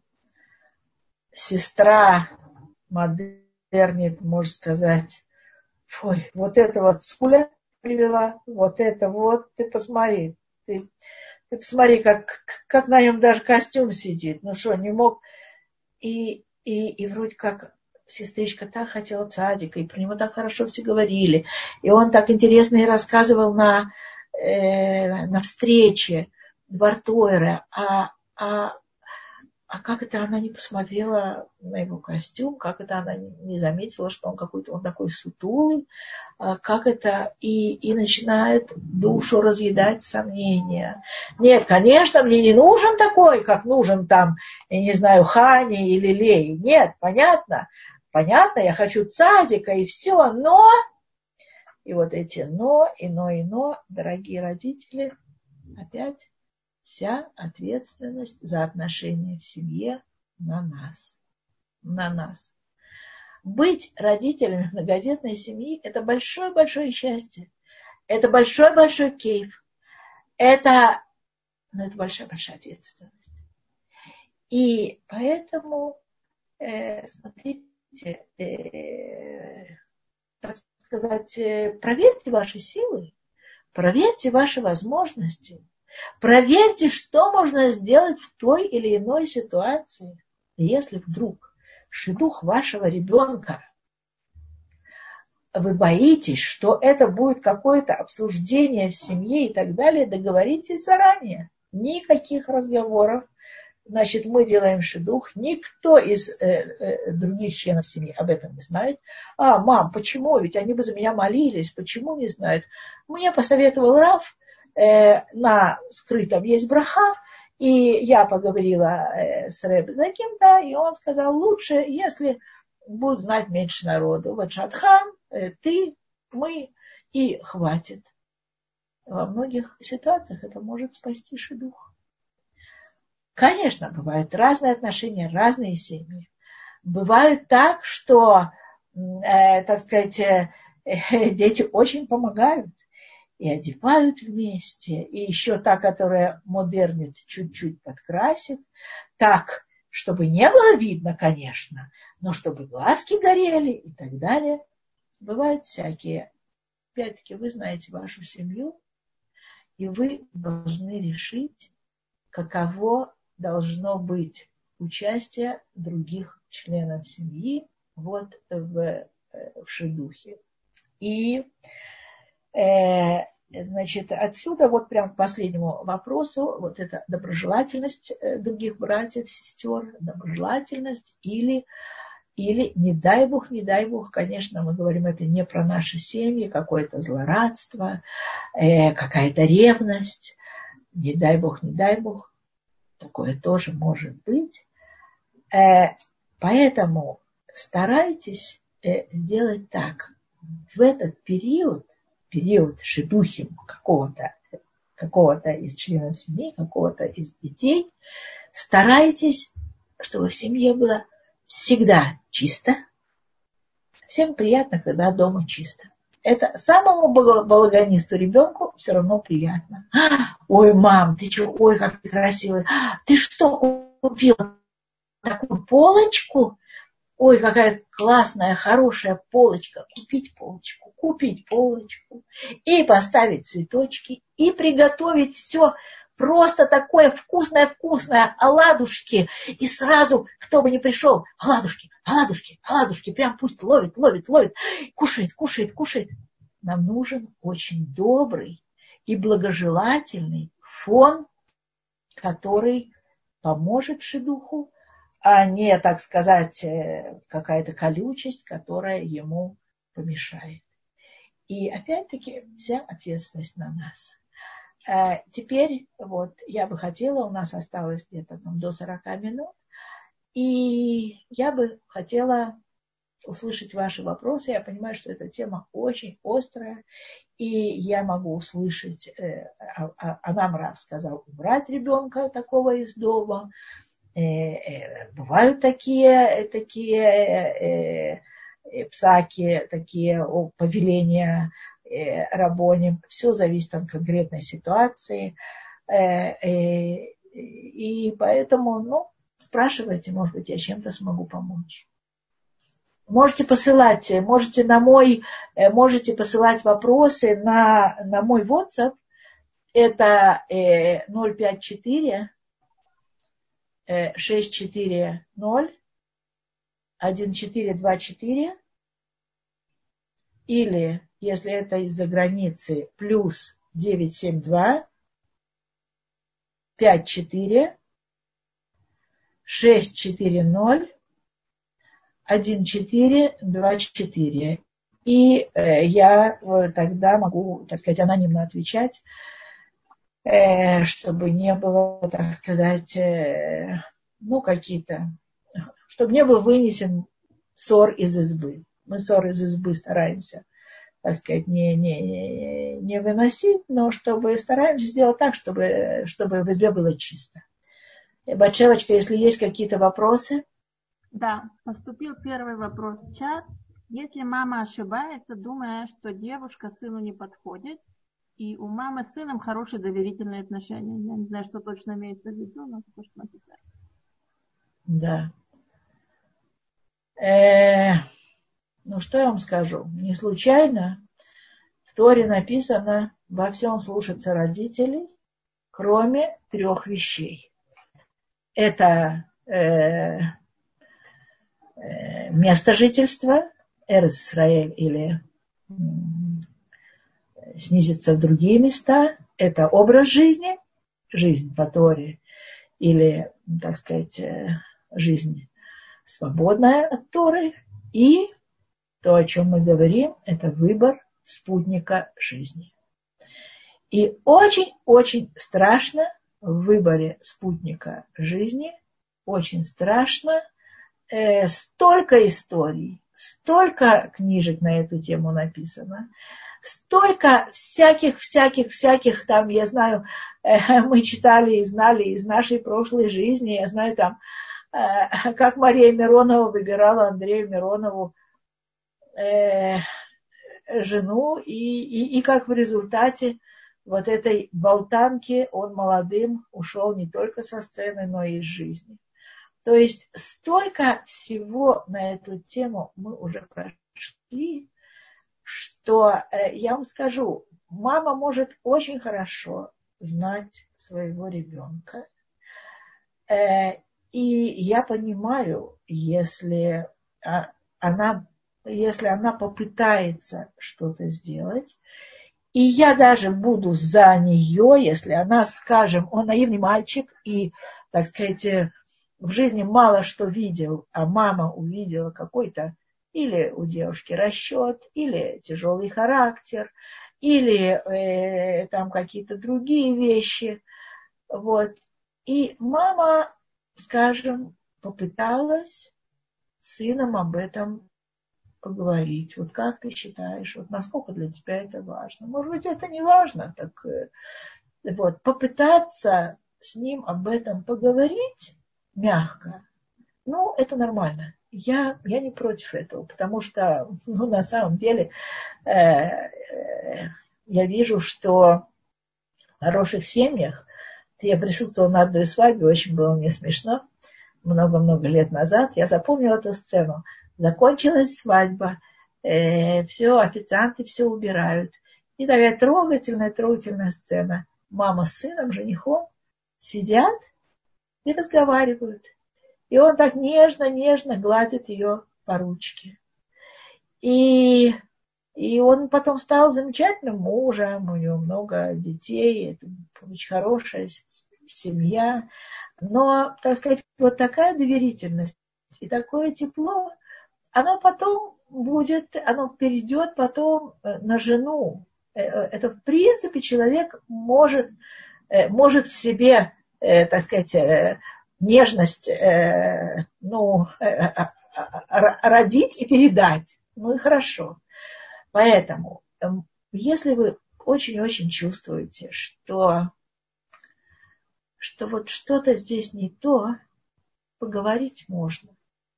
Сестра модернит может сказать, ой, вот это вот скуля привела, вот это вот, ты посмотри, ты, ты посмотри, как, как на нем даже костюм сидит. Ну что, не мог. И, и, и вроде как сестричка так хотела цадика, и про него так хорошо все говорили. И он так интересно и рассказывал на, э, на встрече с Бартойре. А, а, а как это она не посмотрела на его костюм, как это она не заметила, что он какой-то, он такой сутулый, как это, и, и начинает душу разъедать сомнения. Нет, конечно, мне не нужен такой, как нужен там, я не знаю, Хани или Лей. Нет, понятно, понятно, я хочу цадика и все, но, и вот эти но, и но, и но, дорогие родители, опять вся ответственность за отношения в семье на нас. На нас. Быть родителями многодетной семьи – это большое-большое счастье. Это большой-большой кейф. Это, ну, это большая-большая ответственность. И поэтому, э, смотрите, э, так сказать, э, проверьте ваши силы, проверьте ваши возможности, проверьте, что можно сделать в той или иной ситуации. И если вдруг шидух вашего ребенка, вы боитесь, что это будет какое-то обсуждение в семье и так далее, договоритесь заранее. Никаких разговоров. Значит, мы делаем шидух. Никто из э, э, других членов семьи об этом не знает. А, мам, почему? Ведь они бы за меня молились. Почему не знают? Мне посоветовал Рав, э, на скрытом есть браха. И я поговорила э, с Ребе Заким-то, и он сказал, лучше, если будет знать меньше народу. Вот Шатхан, э, ты, мы, и хватит. Во многих ситуациях это может спасти шидух. Конечно, бывают разные отношения, разные семьи. Бывает так, что, э, так сказать, э, э, дети очень помогают и одевают вместе, и еще та, которая модернит, чуть-чуть подкрасит, так, чтобы не было видно, конечно, но чтобы глазки горели и так далее. Бывают всякие. Опять-таки, вы знаете вашу семью, и вы должны решить, каково должно быть участие других членов семьи вот в, в шидухе. И э, значит, отсюда вот прямо к последнему вопросу, вот эта доброжелательность других братьев, сестер, доброжелательность или, или не дай Бог, не дай Бог, конечно, мы говорим это не про наши семьи, какое-то злорадство, э, какая-то ревность, не дай Бог, не дай Бог. Такое тоже может быть. Поэтому старайтесь сделать так. В этот период, период шидухим какого-то, какого-то из членов семьи, какого-то из детей, старайтесь, чтобы в семье было всегда чисто. Всем приятно, когда дома чисто. Это самому балаганисту ребенку все равно приятно. Ой, мам, ты что, ой, как ты красивая. Ты что, купила такую полочку? Ой, какая классная, хорошая полочка. Купить полочку, купить полочку. И поставить цветочки, и приготовить все просто такое вкусное-вкусное, оладушки. И сразу, кто бы ни пришел, оладушки, оладушки, оладушки, прям пусть ловит, ловит, ловит. Кушает, кушает, кушает. Нам нужен очень добрый и благожелательный фон, который поможет шидуху, а не, так сказать, какая-то колючесть, которая ему помешает. И опять-таки вся ответственность на нас. Теперь вот я бы хотела, у нас осталось где-то там до сорока минут, и я бы хотела услышать ваши вопросы. Я понимаю, что эта тема очень острая, и я могу услышать, Адам Рав сказал, убрать ребенка такого из дома. Бывают такие, такие псаки, такие повеления рабоним. Все зависит от конкретной ситуации. И поэтому, ну, спрашивайте, может быть, я чем-то смогу помочь. Можете посылать, можете на мой, можете посылать вопросы на, на мой WhatsApp. Это ноль пять четыре шесть четыре ноль один четыре два четыре. Или, если это из-за границы, плюс девять семь два пять четыре шесть четыре ноль один четыре два четыре. И э, я э, тогда могу, так сказать, анонимно отвечать, э, чтобы не было, так сказать, э, ну, какие-то, чтобы не был вынесен ссор из избы. Мы ссор из избы стараемся, так сказать, не, не, не выносить, но чтобы стараемся сделать так, чтобы, чтобы в избе было чисто. Батшевочка, если есть какие-то вопросы? Да, поступил первый вопрос в чат. Если мама ошибается, думая, что девушка сыну не подходит, и у мамы с сыном хорошие доверительные отношения. Я не знаю, что точно имеется в виду, но это то, что написали. Да. Э, ну, что я вам скажу? Не случайно в Торе написано: во всем слушаться родителей, кроме трех вещей. Это э, э, место жительства, Эрец Исраэль, или м, снизиться в другие места. Это образ жизни, жизнь по Торе, или, так сказать, э, жизнь свободная от Торы. И то, о чем мы говорим, это выбор спутника жизни. И очень-очень страшно в выборе спутника жизни, очень страшно. Э, столько историй, столько книжек на эту тему написано, столько всяких-всяких-всяких, там, я знаю, э, мы читали и знали из нашей прошлой жизни, я знаю, там, э, как Мария Миронова выбирала Андрею Миронову э, жену, и, и, и как в результате вот этой болтанки он молодым ушел не только со сцены, но и из жизни. То есть столько всего на эту тему мы уже прошли, что э, я вам скажу, мама может очень хорошо знать своего ребенка. Э, и я понимаю, если а, она, если она попытается что-то сделать, и я даже буду за нее, если она, скажем, он наивный мальчик и, так сказать, в жизни мало что видел, а мама увидела какой-то или у девушки расчет, или тяжелый характер, или э, там какие-то другие вещи. Вот. И мама, скажем, попыталась с сыном об этом поговорить. Вот как ты считаешь, вот насколько для тебя это важно? Может быть, это не важно, так вот, попытаться с ним об этом поговорить мягко, ну, это нормально. Я, я не против этого, потому что, ну, на самом деле, э, э, я вижу, что в хороших семьях, я присутствовала на одной свадьбе, очень было мне смешно, много-много лет назад, я запомнила эту сцену. Закончилась свадьба, э, все, официанты все убирают. И такая трогательная, трогательная сцена. Мама с сыном, женихом сидят и разговаривают. И он так нежно-нежно гладит ее по ручке. И, и он потом стал замечательным мужем, у него много детей, это очень хорошая семья. Но, так сказать, вот такая доверительность и такое тепло, оно потом будет, оно перейдет потом на жену. Это, в принципе, человек может, может в себе, так сказать, нежность, ну, родить и передать. Ну и хорошо. Поэтому, если вы очень-очень чувствуете, что что вот что-то здесь не то, поговорить можно.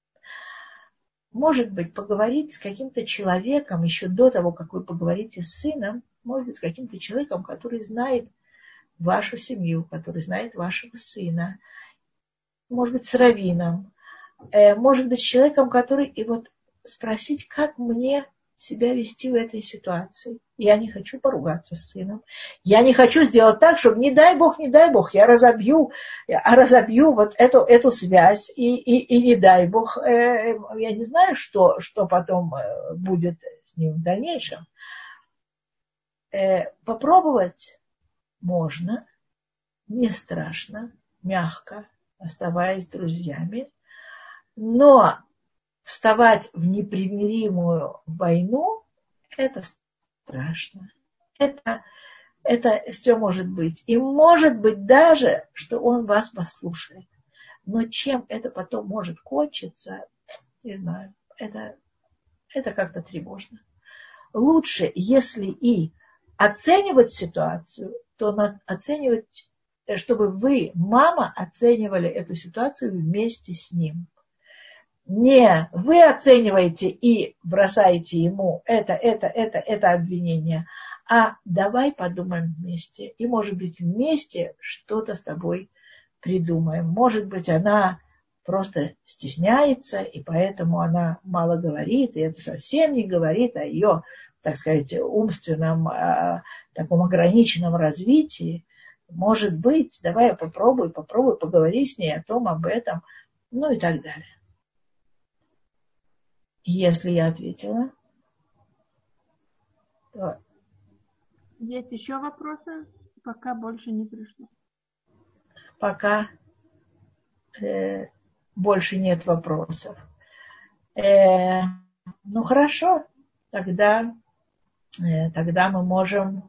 Может быть, поговорить с каким-то человеком еще до того, как вы поговорите с сыном, может быть, с каким-то человеком, который знает вашу семью, который знает вашего сына, может быть, с раввином, может быть, с человеком, который... И вот спросить, как мне себя вести в этой ситуации. Я не хочу поругаться с сыном. Я не хочу сделать так, чтобы, не дай Бог, не дай Бог, я разобью, я разобью вот эту, эту связь, и, и, и не дай Бог, э, я не знаю, что, что потом будет с ним в дальнейшем. Э, попробовать можно, не страшно, мягко, оставаясь друзьями, но вставать в непримиримую войну, это страшно. Это, это все может быть. И может быть даже, что он вас послушает. Но чем это потом может кончиться, не знаю. Это, это как-то тревожно. лучше, если и оценивать ситуацию, то надо оценивать, чтобы вы, мама, оценивали эту ситуацию вместе с ним. Не вы оцениваете и бросаете ему это, это, это, это обвинение, а давай подумаем вместе. И, может быть, вместе что-то с тобой придумаем. Может быть, она просто стесняется, и поэтому она мало говорит, и это совсем не говорит о ее, так сказать, умственном, а, таком ограниченном развитии. Может быть, давай я попробую, попробую, поговори с ней о том, об этом, ну и так далее. Если я ответила, то... Есть еще вопросы? Пока больше не пришло. Пока э, больше нет вопросов. Э, ну хорошо, тогда, э, тогда мы можем,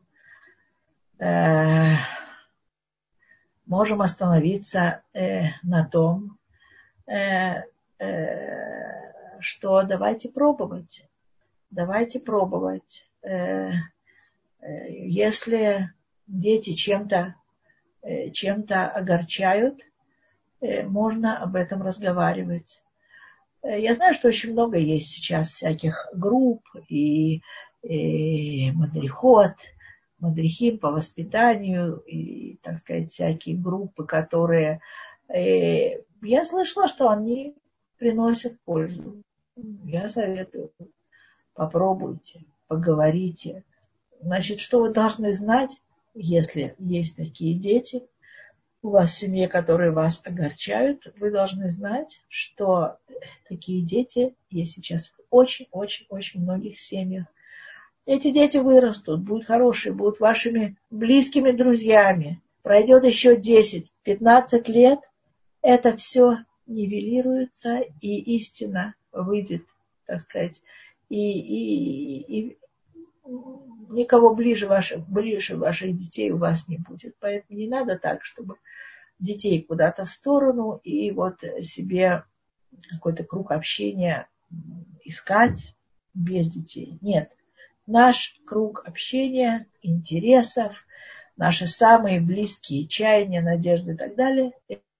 э, можем остановиться э, на том, э, э, что давайте пробовать. Давайте пробовать. Э, э, если дети чем-то, э, чем-то огорчают, э, можно об этом разговаривать. Я знаю, что очень много есть сейчас всяких групп и, и мадрихот, мадрихим по воспитанию, и, так сказать, всякие группы, которые... Э, я слышала, что они приносят пользу. Я советую. Попробуйте, поговорите. Значит, что вы должны знать, если есть такие дети, у вас в семье, которые вас огорчают, вы должны знать, что такие дети есть сейчас в очень-очень-очень многих семьях. Эти дети вырастут, будут хорошие, будут вашими близкими друзьями. Пройдет еще десять-пятнадцать лет, это все нивелируется, и истина выйдет, так сказать, и, и, и никого ближе ваших, ближе ваших детей у вас не будет. Поэтому не надо так, чтобы детей куда-то в сторону и вот себе какой-то круг общения искать без детей. Нет. Наш круг общения, интересов, наши самые близкие чаяния, надежды и так далее.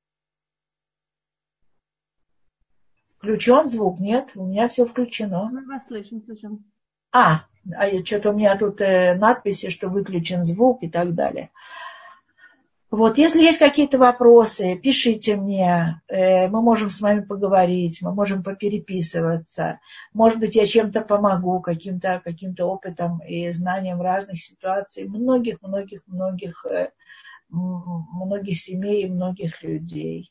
Включен звук? Нет, у меня все включено. Мы вас слышим, слышим. А, а что-то у меня тут э, надписи, что выключен звук и так далее. Вот, если есть какие-то вопросы, пишите мне, э, мы можем с вами поговорить, мы можем попереписываться. Может быть, я чем-то помогу, каким-то, каким-то опытом и знанием разных ситуаций, многих-многих-многих э, многих семей и многих людей.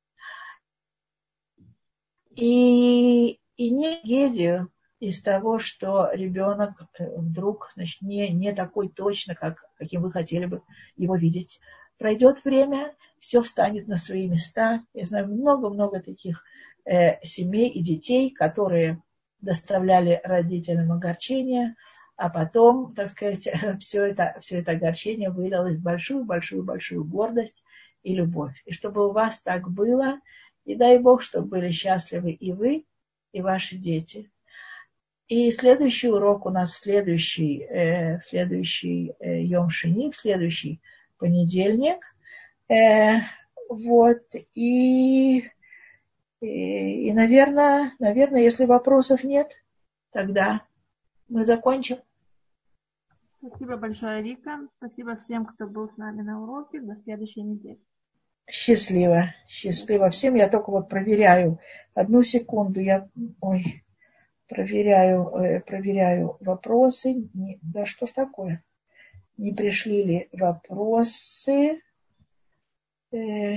И, и не трагедию из того, что ребенок вдруг, значит, не, не такой точно, как, каким вы хотели бы его видеть. Пройдет время, все встанет на свои места. Я знаю много-много таких э, семей и детей, которые доставляли родителям огорчение, а потом, так сказать, все это, все это огорчение вылилось в большую-большую-большую гордость и любовь. И чтобы у вас так было, и дай Бог, чтобы были счастливы и вы, и ваши дети. И следующий урок у нас в следующий, э, в следующий э, Йом Шини, в следующий понедельник. Э, вот. И, и, и, наверное, наверное, если вопросов нет, тогда мы закончим. Спасибо большое, Вика. Спасибо всем, кто был с нами на уроке. До следующей недели. Счастливо. Счастливо всем. Я только вот проверяю. Одну секунду. Я ой, проверяю, э, проверяю вопросы. Не, да что ж такое? Не пришли ли вопросы? Э,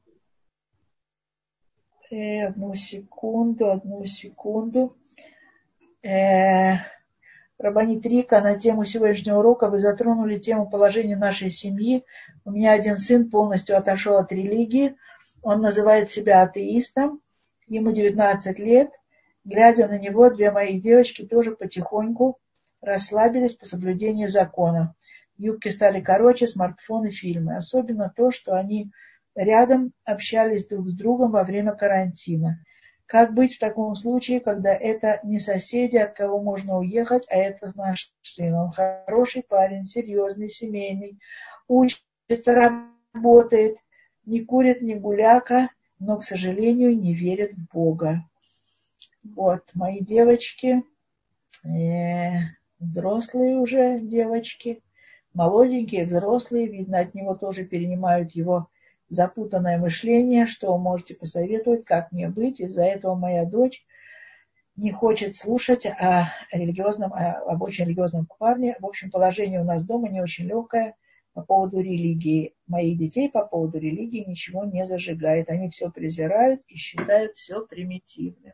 э, одну секунду, одну секунду. Э, Рабанит Рика, на тему сегодняшнего урока вы затронули тему положения нашей семьи. У меня один сын полностью отошел от религии. Он называет себя атеистом. Ему девятнадцать лет. Глядя на него, две мои девочки тоже потихоньку расслабились по соблюдению закона. Юбки стали короче, смартфоны, фильмы. Особенно то, что они рядом общались друг с другом во время карантина. Как быть в таком случае, когда это не соседи, от кого можно уехать, а это наш сын? Он хороший парень, серьезный, семейный, учится, работает, не курит, не гуляка, но, к сожалению, не верит в Бога. Вот, мои девочки, э, взрослые уже девочки, молоденькие, взрослые, видно, от него тоже перенимают его запутанное мышление, что вы можете посоветовать, как мне быть. Из-за этого моя дочь не хочет слушать о религиозном, об очень религиозном парне. В общем, положение у нас дома не очень легкое по поводу религии. Моих детей по поводу религии ничего не зажигает. Они все презирают и считают все примитивным.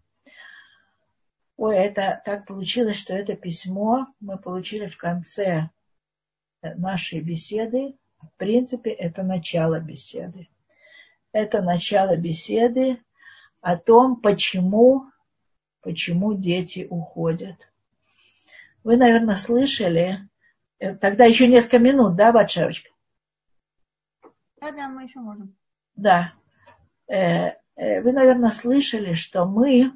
Ой, это так получилось, что это письмо мы получили в конце нашей беседы. В принципе, это начало беседы. Это начало беседы о том, почему, почему дети уходят. Вы, наверное, слышали, тогда еще несколько минут, да, Батшевочка? Да, да, мы еще можем. Да. Вы, наверное, слышали, что мы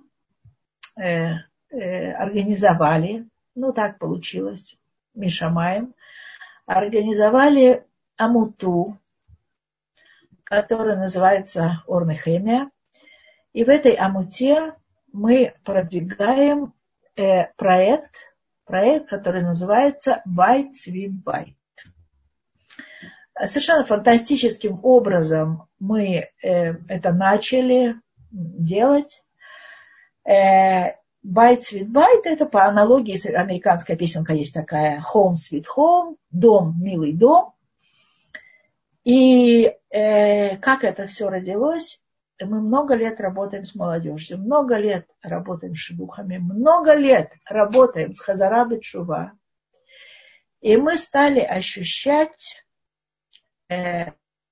организовали, ну так получилось, Мишамаем, организовали амуту, которая называется Ор Нехемия. И в этой амуте мы продвигаем э, проект, проект, который называется Байт Свит Байт. Совершенно фантастическим образом мы э, это начали делать. Э, Байт Свит Байт — это по аналогии, американская песенка есть такая, Home Sweet Home, дом, милый дом. И э, как это все родилось? Мы много лет работаем с молодежью, много лет работаем с шидухами, много лет работаем с Хазара бет-Шува. И мы стали ощущать э,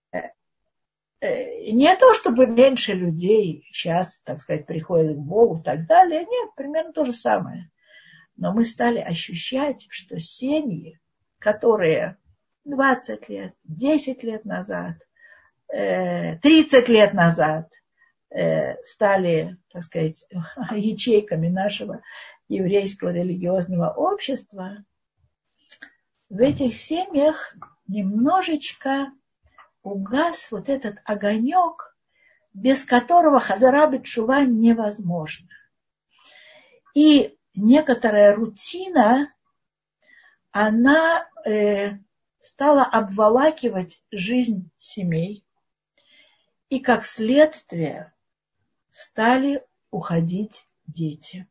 э, не то, чтобы меньше людей сейчас, так сказать, приходят к Богу и так далее. Нет, примерно то же самое. Но мы стали ощущать, что семьи, которые двадцать лет, десять лет назад, тридцать лет назад стали, так сказать, ячейками нашего еврейского религиозного общества, в этих семьях немножечко угас вот этот огонек, без которого Хазара бет-Шува невозможно. И некоторая рутина, она э, стала обволакивать жизнь семей, и как следствие стали уходить дети.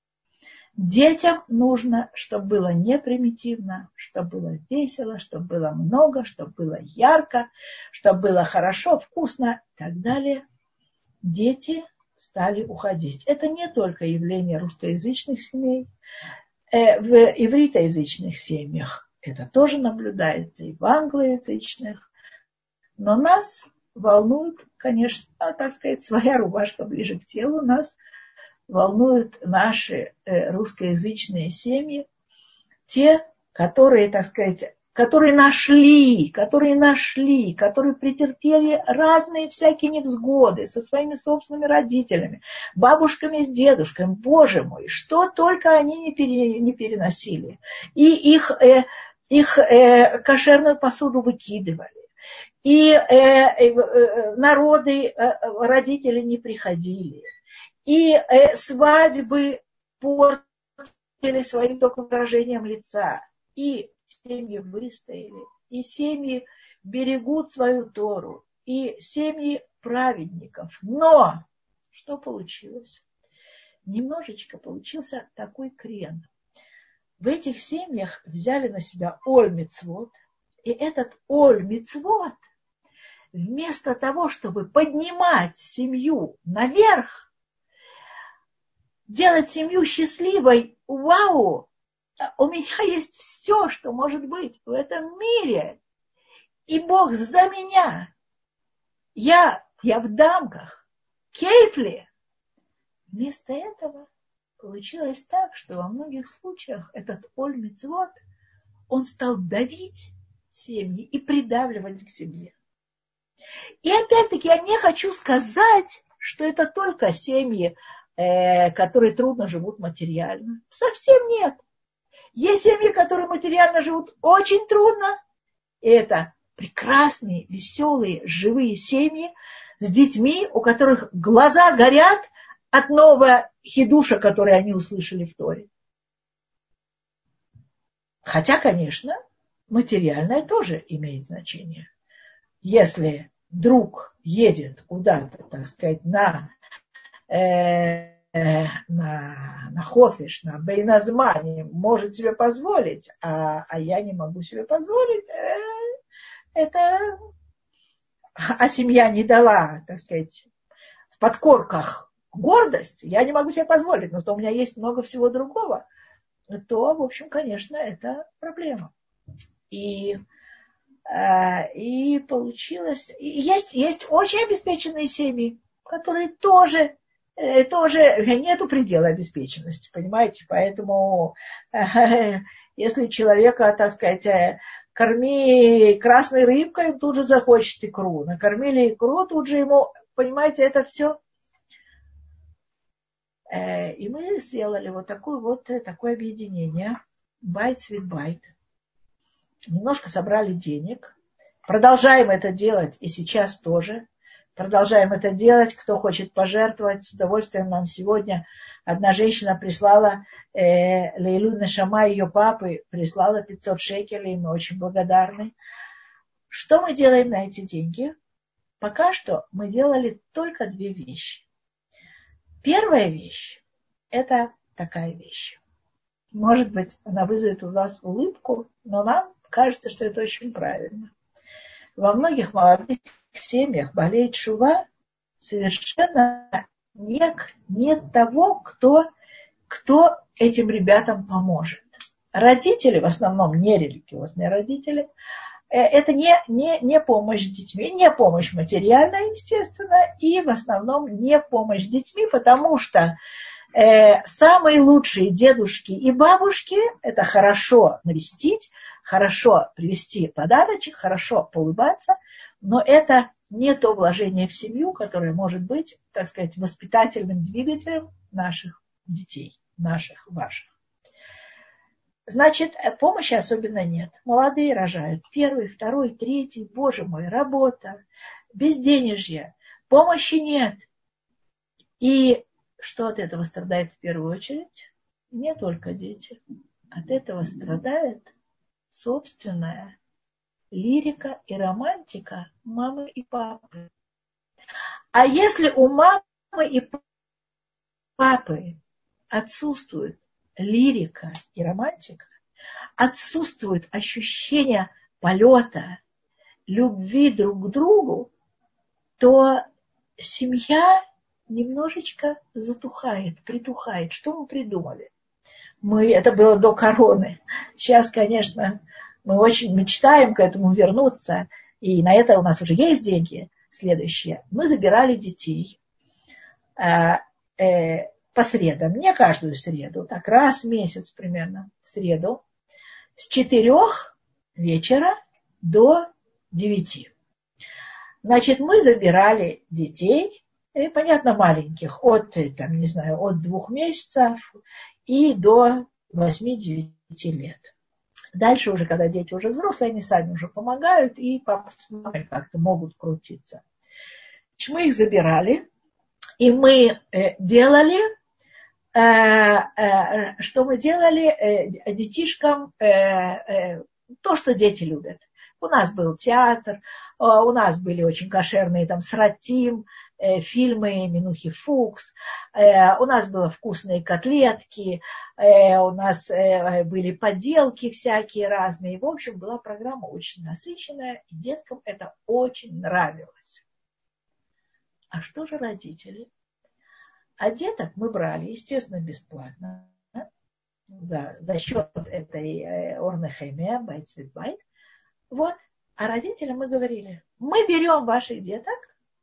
Детям нужно, чтобы было не примитивно, чтобы было весело, чтобы было много, чтобы было ярко, чтобы было хорошо, вкусно и так далее. Дети стали уходить. Это не только явление русскоязычных семей. В ивритоязычных семьях это тоже наблюдается, и в англоязычных. Но нас волнует, конечно, так сказать, своя рубашка ближе к телу. Нас волнуют наши русскоязычные семьи, те, которые, так сказать, которые нашли, которые нашли, которые претерпели разные всякие невзгоды со своими собственными родителями, бабушками с дедушками. Боже мой, что только они не, пере, не переносили. И их, э, их э, кошерную посуду выкидывали. И э, э, народы, э, родители не приходили. И э, свадьбы портили своим только выражением лица. И семьи выстояли, и семьи берегут свою Тору, и семьи праведников. Но что получилось? Немножечко получился такой крен. В этих семьях взяли на себя оль мицвот, и этот оль мицвот, вместо того, чтобы поднимать семью наверх, делать семью счастливой, вау, у меня есть все, что может быть в этом мире. И Бог за меня. Я, я в дамках. Кейфли. Вместо этого получилось так, что во многих случаях этот оль мицвот, он стал давить семьи и придавливать к себе. И опять-таки я не хочу сказать, что это только семьи, э, которые трудно живут материально. Совсем нет. Есть семьи, которые материально живут очень трудно. И это прекрасные, веселые, живые семьи с детьми, у которых глаза горят от нового хидуша, который они услышали в Торе. Хотя, конечно, материальное тоже имеет значение. Если друг едет куда-то, так сказать, на, э, э, на, на хофиш, на бейназмане, может себе позволить, а, а я не могу себе позволить, э, это... А семья не дала, так сказать, в подкорках гордость, я не могу себе позволить, но что у меня есть много всего другого, то, в общем, конечно, это проблема. И, э, и получилось... И есть, есть очень обеспеченные семьи, которые тоже, э, тоже нету предела обеспеченности, понимаете? Поэтому э, если человека, так сказать, э, корми красной рыбкой, тут же захочет икру. Накормили икру, тут же ему, понимаете, это все... И мы сделали вот такое вот такое объединение. Байт свит байт. Немножко собрали денег. Продолжаем это делать и сейчас тоже. Продолжаем это делать. Кто хочет пожертвовать, с удовольствием нам сегодня. Одна женщина прислала, э, Лейлу Нешама, ее папы, прислала пятьсот шекелей. Мы очень благодарны. Что мы делаем на эти деньги? Пока что мы делали только две вещи. Первая вещь – это такая вещь. Может быть, она вызовет у вас улыбку, но нам кажется, что это очень правильно. Во многих молодых семьях болеет шува, совершенно нет, нет того, кто, кто этим ребятам поможет. Родители, в основном нерелигиозные родители, это не, не, не помощь с детьми, не помощь материальная, естественно, и в основном не помощь с детьми, потому что э, самые лучшие дедушки и бабушки – это хорошо навестить, хорошо привезти подарочек, хорошо поулыбаться, но это не то вложение в семью, которое может быть, так сказать, воспитательным двигателем наших детей, наших, ваших. Значит, помощи особенно нет. Молодые рожают. Первый, второй, третий. Боже мой, работа, безденежье. Помощи нет. И что от этого страдает в первую очередь? Не только дети. От этого страдает собственная лирика и романтика мамы и папы. А если у мамы и папы отсутствует лирика и романтика, отсутствует ощущение полета, любви друг к другу, то семья немножечко затухает, притухает. Что мы придумали? Мы, это было до короны. Сейчас, конечно, мы очень мечтаем к этому вернуться, и на это у нас уже есть деньги. Следующее. Мы забирали детей э, э, по средам, не каждую среду, так раз в месяц примерно, в среду, с четырех вечера до девяти. Значит, мы забирали детей, и, понятно, маленьких, от, там, не знаю, от двух месяцев и до восьми-девяти лет. Дальше уже, когда дети уже взрослые, они сами уже помогают, и папа с мамой как-то могут крутиться. Значит, мы их забирали, и мы э, делали, э, э, что мы делали э, детишкам э, э, то, что дети любят. У нас был театр, э, у нас были очень кошерные там сратим, э, фильмы Минухи Фукс, э, у нас были вкусные котлетки, э, у нас э, были поделки всякие разные. В общем, была программа очень насыщенная, и деткам это очень нравилось. А что же родители? А деток мы брали, естественно, бесплатно, да, за счет этой Орнехемия, Байт свит байт. Вот. А родителям мы говорили, мы берем ваших деток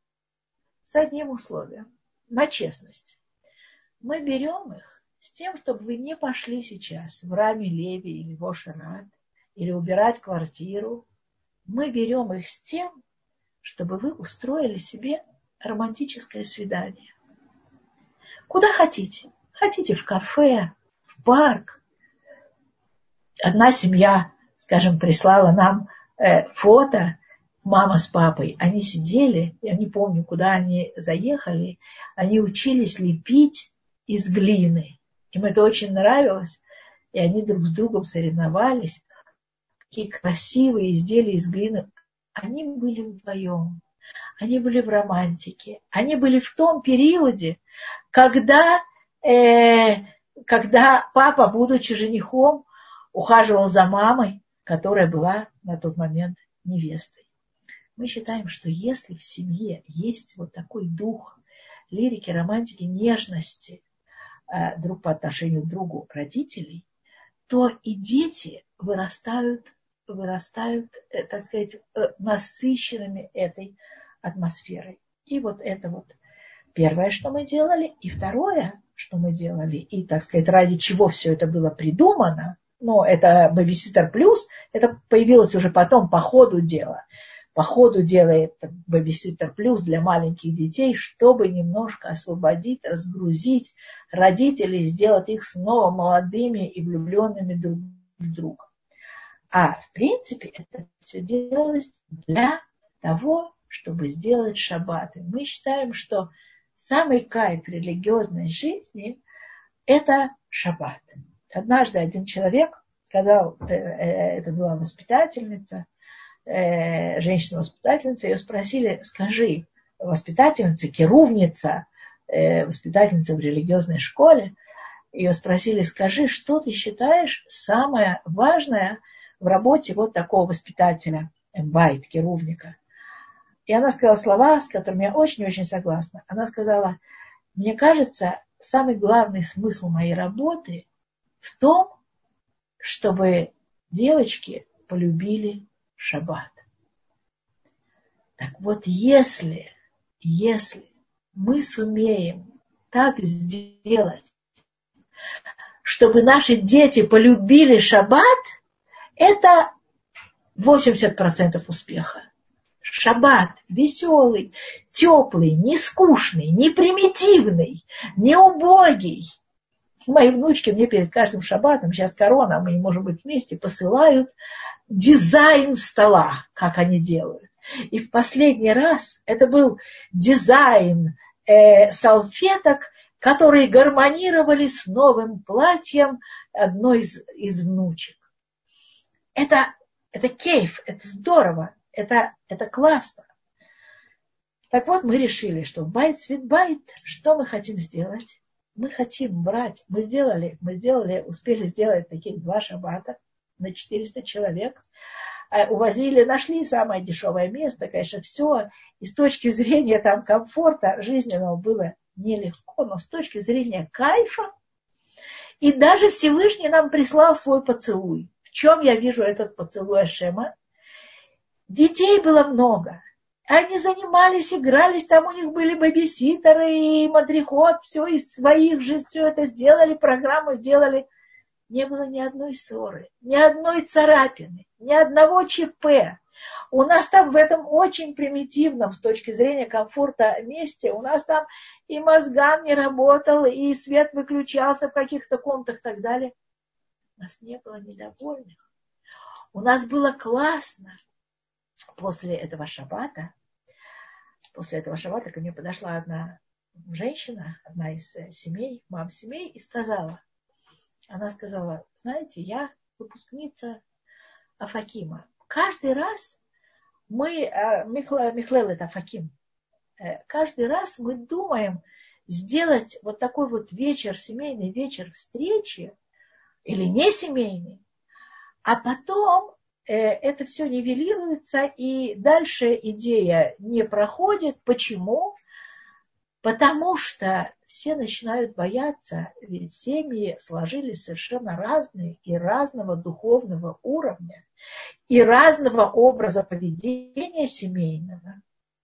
с одним условием, на честность. Мы берем их с тем, чтобы вы не пошли сейчас в Рами Леви или в Ошерат, или убирать квартиру. Мы берем их с тем, чтобы вы устроили себе романтическое свидание. Куда хотите. Хотите в кафе, в парк. Одна семья, скажем, прислала нам э, фото, мама с папой. Они сидели, я не помню, куда они заехали, они учились лепить из глины. Им это очень нравилось, и они друг с другом соревновались. Какие красивые изделия из глины. Они были вдвоем. Они были в романтике. Они были в том периоде, когда, э, когда папа, будучи женихом, ухаживал за мамой, которая была на тот момент невестой. Мы считаем, что если в семье есть вот такой дух лирики, романтики, нежности э, друг по отношению к другу родителей, то и дети вырастают, вырастают, э, так сказать, э, насыщенными этой атмосферой. И вот это вот первое, что мы делали. И второе, что мы делали, и, так сказать, ради чего все это было придумано, но это Babysitter Plus, это появилось уже потом по ходу дела. По ходу дела это Babysitter Plus для маленьких детей, чтобы немножко освободить, разгрузить родителей, сделать их снова молодыми и влюбленными друг в друга. А в принципе это все делалось для того, чтобы сделать шаббаты. Мы считаем, что самый кайф религиозной жизни – это шаббат. Однажды один человек сказал, это была воспитательница, женщина-воспитательница, ее спросили, скажи, воспитательница, керувница, воспитательница в религиозной школе, ее спросили, скажи, что ты считаешь самое важное в работе вот такого воспитателя, эмбайт, керувника? И она сказала слова, с которыми я очень-очень согласна. Она сказала, мне кажется, самый главный смысл моей работы в том, чтобы девочки полюбили шаббат. Так вот, если, если мы сумеем так сделать, чтобы наши дети полюбили шаббат, это восемьдесят процентов успеха. Шаббат веселый, теплый, не скучный, не примитивный, не убогий. Мои внучки мне перед каждым шаббатом, сейчас корона, мы не можем быть вместе, посылают дизайн стола, как они делают. И в последний раз это был дизайн э, салфеток, которые гармонировали с новым платьем одной из, из внучек. Это, это кейф, это здорово, это, это классно. Так вот, мы решили, что в Байт Свит Байт, что мы хотим сделать? Мы хотим брать, мы сделали, мы сделали, успели сделать таких два шаббата на четыреста человек. Увозили, нашли самое дешевое место, конечно, все. И с точки зрения там комфорта жизненного было нелегко, но с точки зрения кайфа. И даже Всевышний нам прислал свой поцелуй. В чем я вижу этот поцелуй Ашема? Детей было много. Они занимались, игрались, там у них были бэбиситеры и мадрихот, все из своих же все это сделали, программу сделали. Не было ни одной ссоры, ни одной царапины, ни одного ЧП. У нас там в этом очень примитивном, с точки зрения комфорта, месте, у нас там и мозган не работал, и свет выключался в каких-то комнатах и так далее. У нас не было недовольных. У нас было классно. После этого шаббата, после этого шаббата ко мне подошла одна женщина, одна из семей, мам семей, и сказала, она сказала, знаете, я выпускница Афакима. Каждый раз мы, Михлел это Афаким, каждый раз мы думаем сделать вот такой вот вечер, семейный вечер встречи, или не семейный, а потом это все нивелируется, и дальше идея не проходит. Почему? Потому что все начинают бояться, ведь семьи сложились совершенно разные и разного духовного уровня, и разного образа поведения семейного.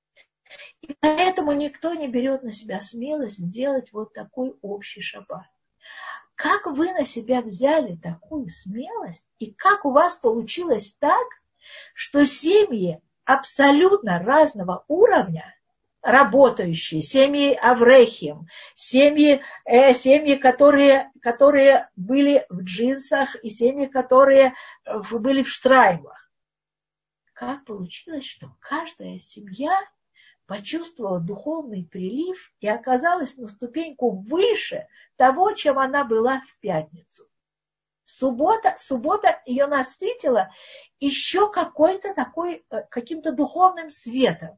И поэтому никто не берет на себя смелость сделать вот такой общий шаббат. Как вы на себя взяли такую смелость, и как у вас получилось так, что семьи абсолютно разного уровня работающие, семьи аврехим, семьи, э, семьи которые, которые были в джинсах и семьи, которые в, были в штраймлах. Как получилось, что каждая семья почувствовала духовный прилив и оказалась на ступеньку выше того, чем она была в пятницу. Суббота, суббота ее насытила еще какой-то такой, каким-то духовным светом.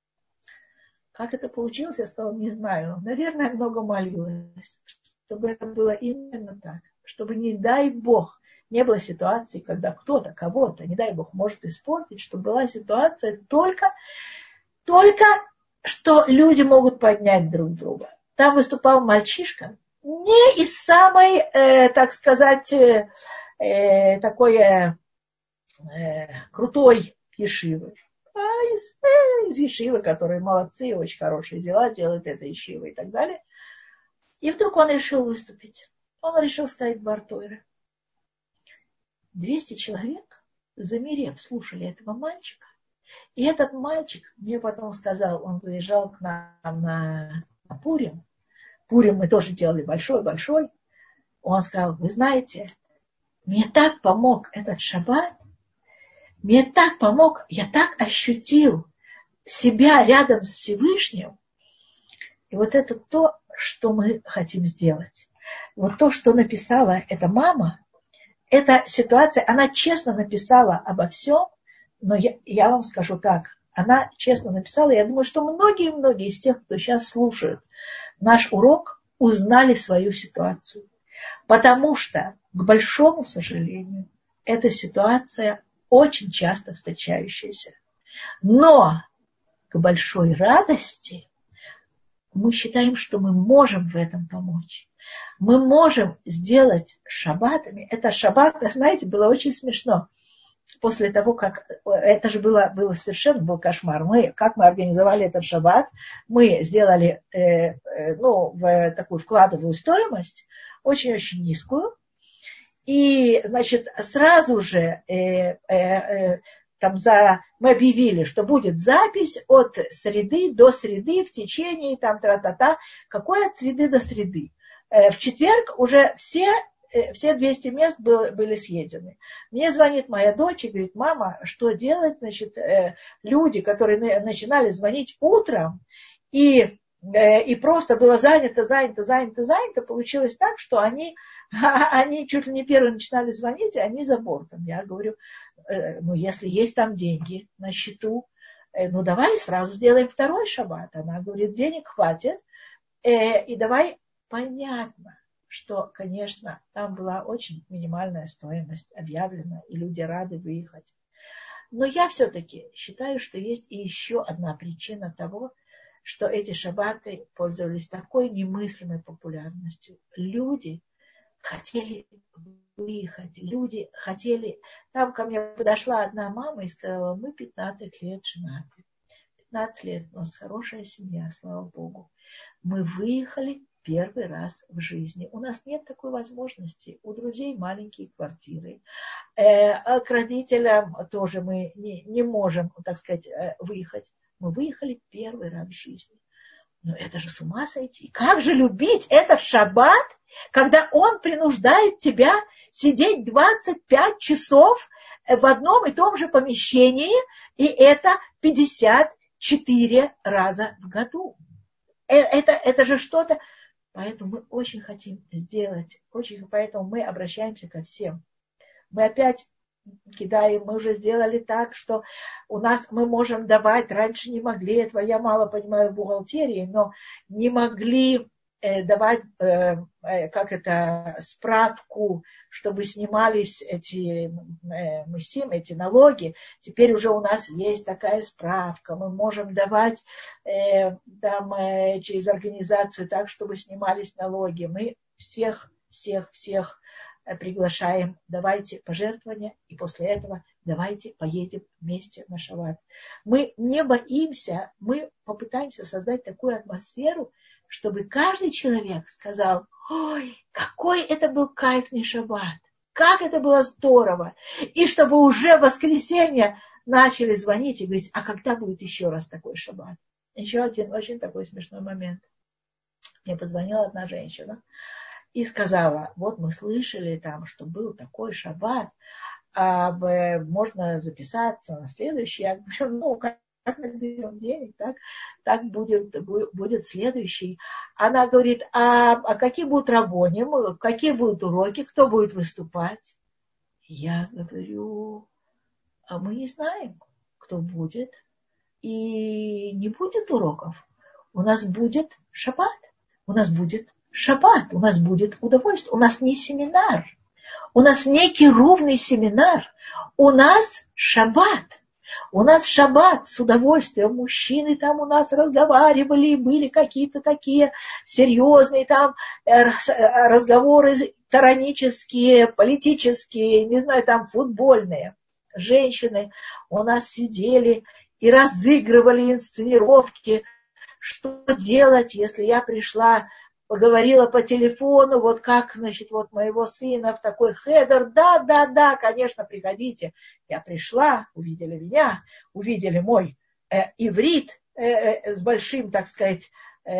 Как это получилось, я стала не знаю. Наверное, много молилась, чтобы это было именно так. Чтобы, не дай Бог, не было ситуации, когда кто-то, кого-то, не дай Бог, может испортить, чтобы была ситуация только, только что люди могут поднять друг друга. Там выступал мальчишка, не из самой, э, так сказать, э, э, такой э, крутой ешивы. А из, э, из ешивы, которые молодцы, очень хорошие дела делают, это ешива и так далее. И вдруг он решил выступить. Он решил ставить бартойры. двести человек, замерев, слушали этого мальчика. И этот мальчик мне потом сказал, он заезжал к нам на, на Пурим. Пурим мы тоже делали большой-большой. Он сказал, вы знаете, мне так помог этот шаббат, мне так помог, я так ощутил себя рядом с Всевышним. И вот это то, что мы хотим сделать. Вот то, что написала эта мама, эта ситуация, она честно написала обо всем, но я, я вам скажу так, она честно написала, я думаю, что многие-многие из тех, кто сейчас слушает наш урок, узнали свою ситуацию. Потому что, к большому сожалению, эта ситуация очень часто встречающаяся. Но к большой радости мы считаем, что мы можем в этом помочь. Мы можем сделать шаббатами. Это шаббат, знаете, было очень смешно. После того, как... Это же было, было совершенно был кошмар. Мы, как мы организовали этот шаббат, мы сделали э, э, ну, в такую вкладовую стоимость, очень-очень низкую. И, значит, сразу же э, э, э, там за, мы объявили, что будет запись от среды до среды в течение там та-та-та. Какой от среды до среды? Э, в четверг уже все, э, все двести мест было, были съедены. Мне звонит моя дочь и говорит, мама, что делать? Значит, э, люди, которые начинали звонить утром и и просто было занято, занято, занято, занято, получилось так, что они, они чуть ли не первые начинали звонить, и они за бортом. Я говорю, ну, если есть там деньги на счету, ну, давай сразу сделаем второй шаббат. Она говорит, денег хватит, и давай, понятно, что, конечно, там была очень минимальная стоимость объявлена, и люди рады выехать. Но я все-таки считаю, что есть и еще одна причина того, что эти шаббаты пользовались такой немыслимой популярностью. Люди хотели выехать, люди хотели... Там ко мне подошла одна мама и сказала, мы пятнадцать лет женаты. пятнадцать лет, у нас хорошая семья, слава Богу. Мы выехали первый раз в жизни. У нас нет такой возможности. У друзей маленькие квартиры. Э, к родителям тоже мы не, не можем, так сказать, выехать. Мы выехали первый раз в жизни. Но это же с ума сойти. Как же любить этот шаббат, когда он принуждает тебя сидеть двадцать пять часов в одном и том же помещении, и это пятьдесят четыре раза в году. Это, это же что-то... Поэтому мы очень хотим сделать, очень, поэтому мы обращаемся ко всем. Мы опять кидаем, мы уже сделали так, что у нас мы можем давать, раньше не могли этого, я мало понимаю в бухгалтерии, но не могли э, давать, э, э, как это, справку, чтобы снимались эти э, мысим, эти налоги. Теперь уже у нас есть такая справка, мы можем давать э, там, э, через организацию так, чтобы снимались налоги. Мы всех, всех, всех приглашаем, давайте пожертвования, и после этого давайте поедем вместе на шаббат. Мы не боимся, мы попытаемся создать такую атмосферу, чтобы каждый человек сказал, ой, какой это был кайфный шаббат, как это было здорово, и чтобы уже в воскресенье начали звонить и говорить, а когда будет еще раз такой шаббат? еще один очень такой смешной момент. Мне позвонила одна женщина и сказала, вот мы слышали там, что был такой шаббат, а можно записаться на следующий. Я говорю, ну, как мы берем денег, так, так будет, будет следующий. Она говорит, а, а какие будут рабоним, какие будут уроки, кто будет выступать? Я говорю, а мы не знаем, кто будет. И не будет уроков. У нас будет шаббат. У нас будет шаббат. У нас будет удовольствие. У нас не семинар. У нас некий ровный семинар. У нас шаббат. У нас шаббат с удовольствием. Мужчины там у нас разговаривали, были какие-то такие серьезные там разговоры таранические, политические, не знаю, там футбольные. Женщины у нас сидели и разыгрывали инсценировки, что делать, если я пришла, поговорила по телефону, вот как, значит, вот моего сына в такой хедер, да, да, да, конечно, приходите. Я пришла, увидели меня, увидели мой э, иврит э, э, с большим, так сказать,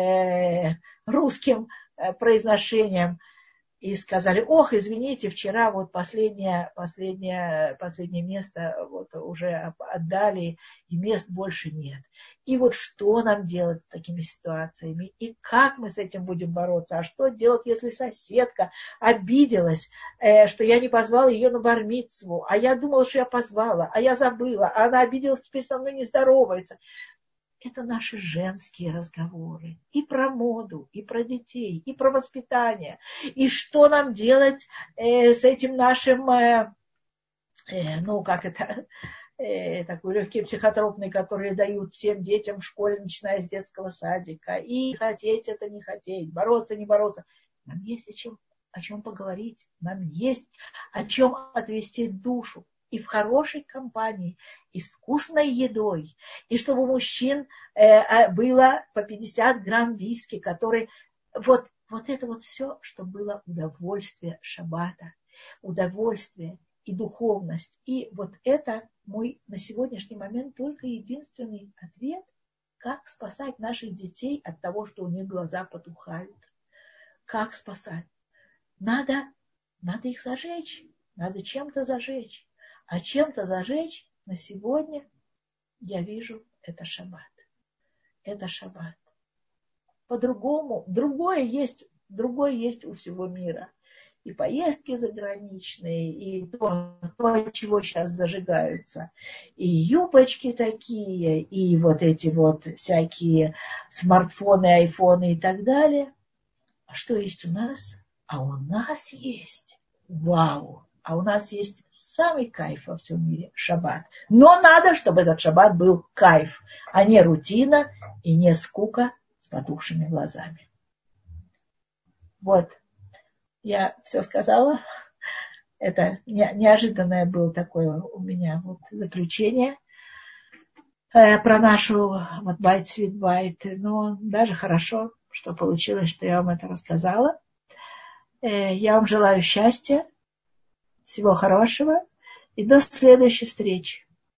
э, русским э, произношением. И сказали, ох, извините, вчера вот последнее, последнее, последнее место вот уже отдали, и мест больше нет. И вот что нам делать с такими ситуациями? И как мы с этим будем бороться? А что делать, если соседка обиделась, э, что я не позвала ее на бар-мицву, а я думала, что я позвала, а я забыла, а она обиделась, теперь со мной не здоровается. Это наши женские разговоры. И про моду, и про детей, и про воспитание. И что нам делать э, с этим нашим, э, э, ну, как это, э, такой легкий психотропный, который дают всем детям в школе, начиная с детского садика. И хотеть это не хотеть, бороться не бороться. Нам есть о чем, о чем поговорить. Нам есть о чем отвести душу. И в хорошей компании, и с вкусной едой, и чтобы у мужчин э, было по пятьдесят грамм виски, который... Вот, вот это вот все, что было удовольствие шаббата, удовольствие и духовность. И вот это мой на сегодняшний момент только единственный ответ, как спасать наших детей от того, что у них глаза потухают. Как спасать? Надо, надо их зажечь, надо чем-то зажечь. А чем-то зажечь на сегодня, я вижу, это шаббат. Это шаббат. По-другому, другое есть, другое есть у всего мира. И поездки заграничные, и то, то, от чего сейчас зажигаются. И юбочки такие, и вот эти вот всякие смартфоны, айфоны и так далее. А что есть у нас? А у нас есть, вау, а у нас есть самый кайф во всем мире – шаббат. Но надо, чтобы этот шаббат был кайф, а не рутина и не скука с потухшими глазами. Вот, я все сказала. Это неожиданное было такое у меня вот заключение э, про нашу вот байт свит байт. Но даже хорошо, что получилось, что я вам это рассказала. Э, я вам желаю счастья, всего хорошего и до следующей встречи.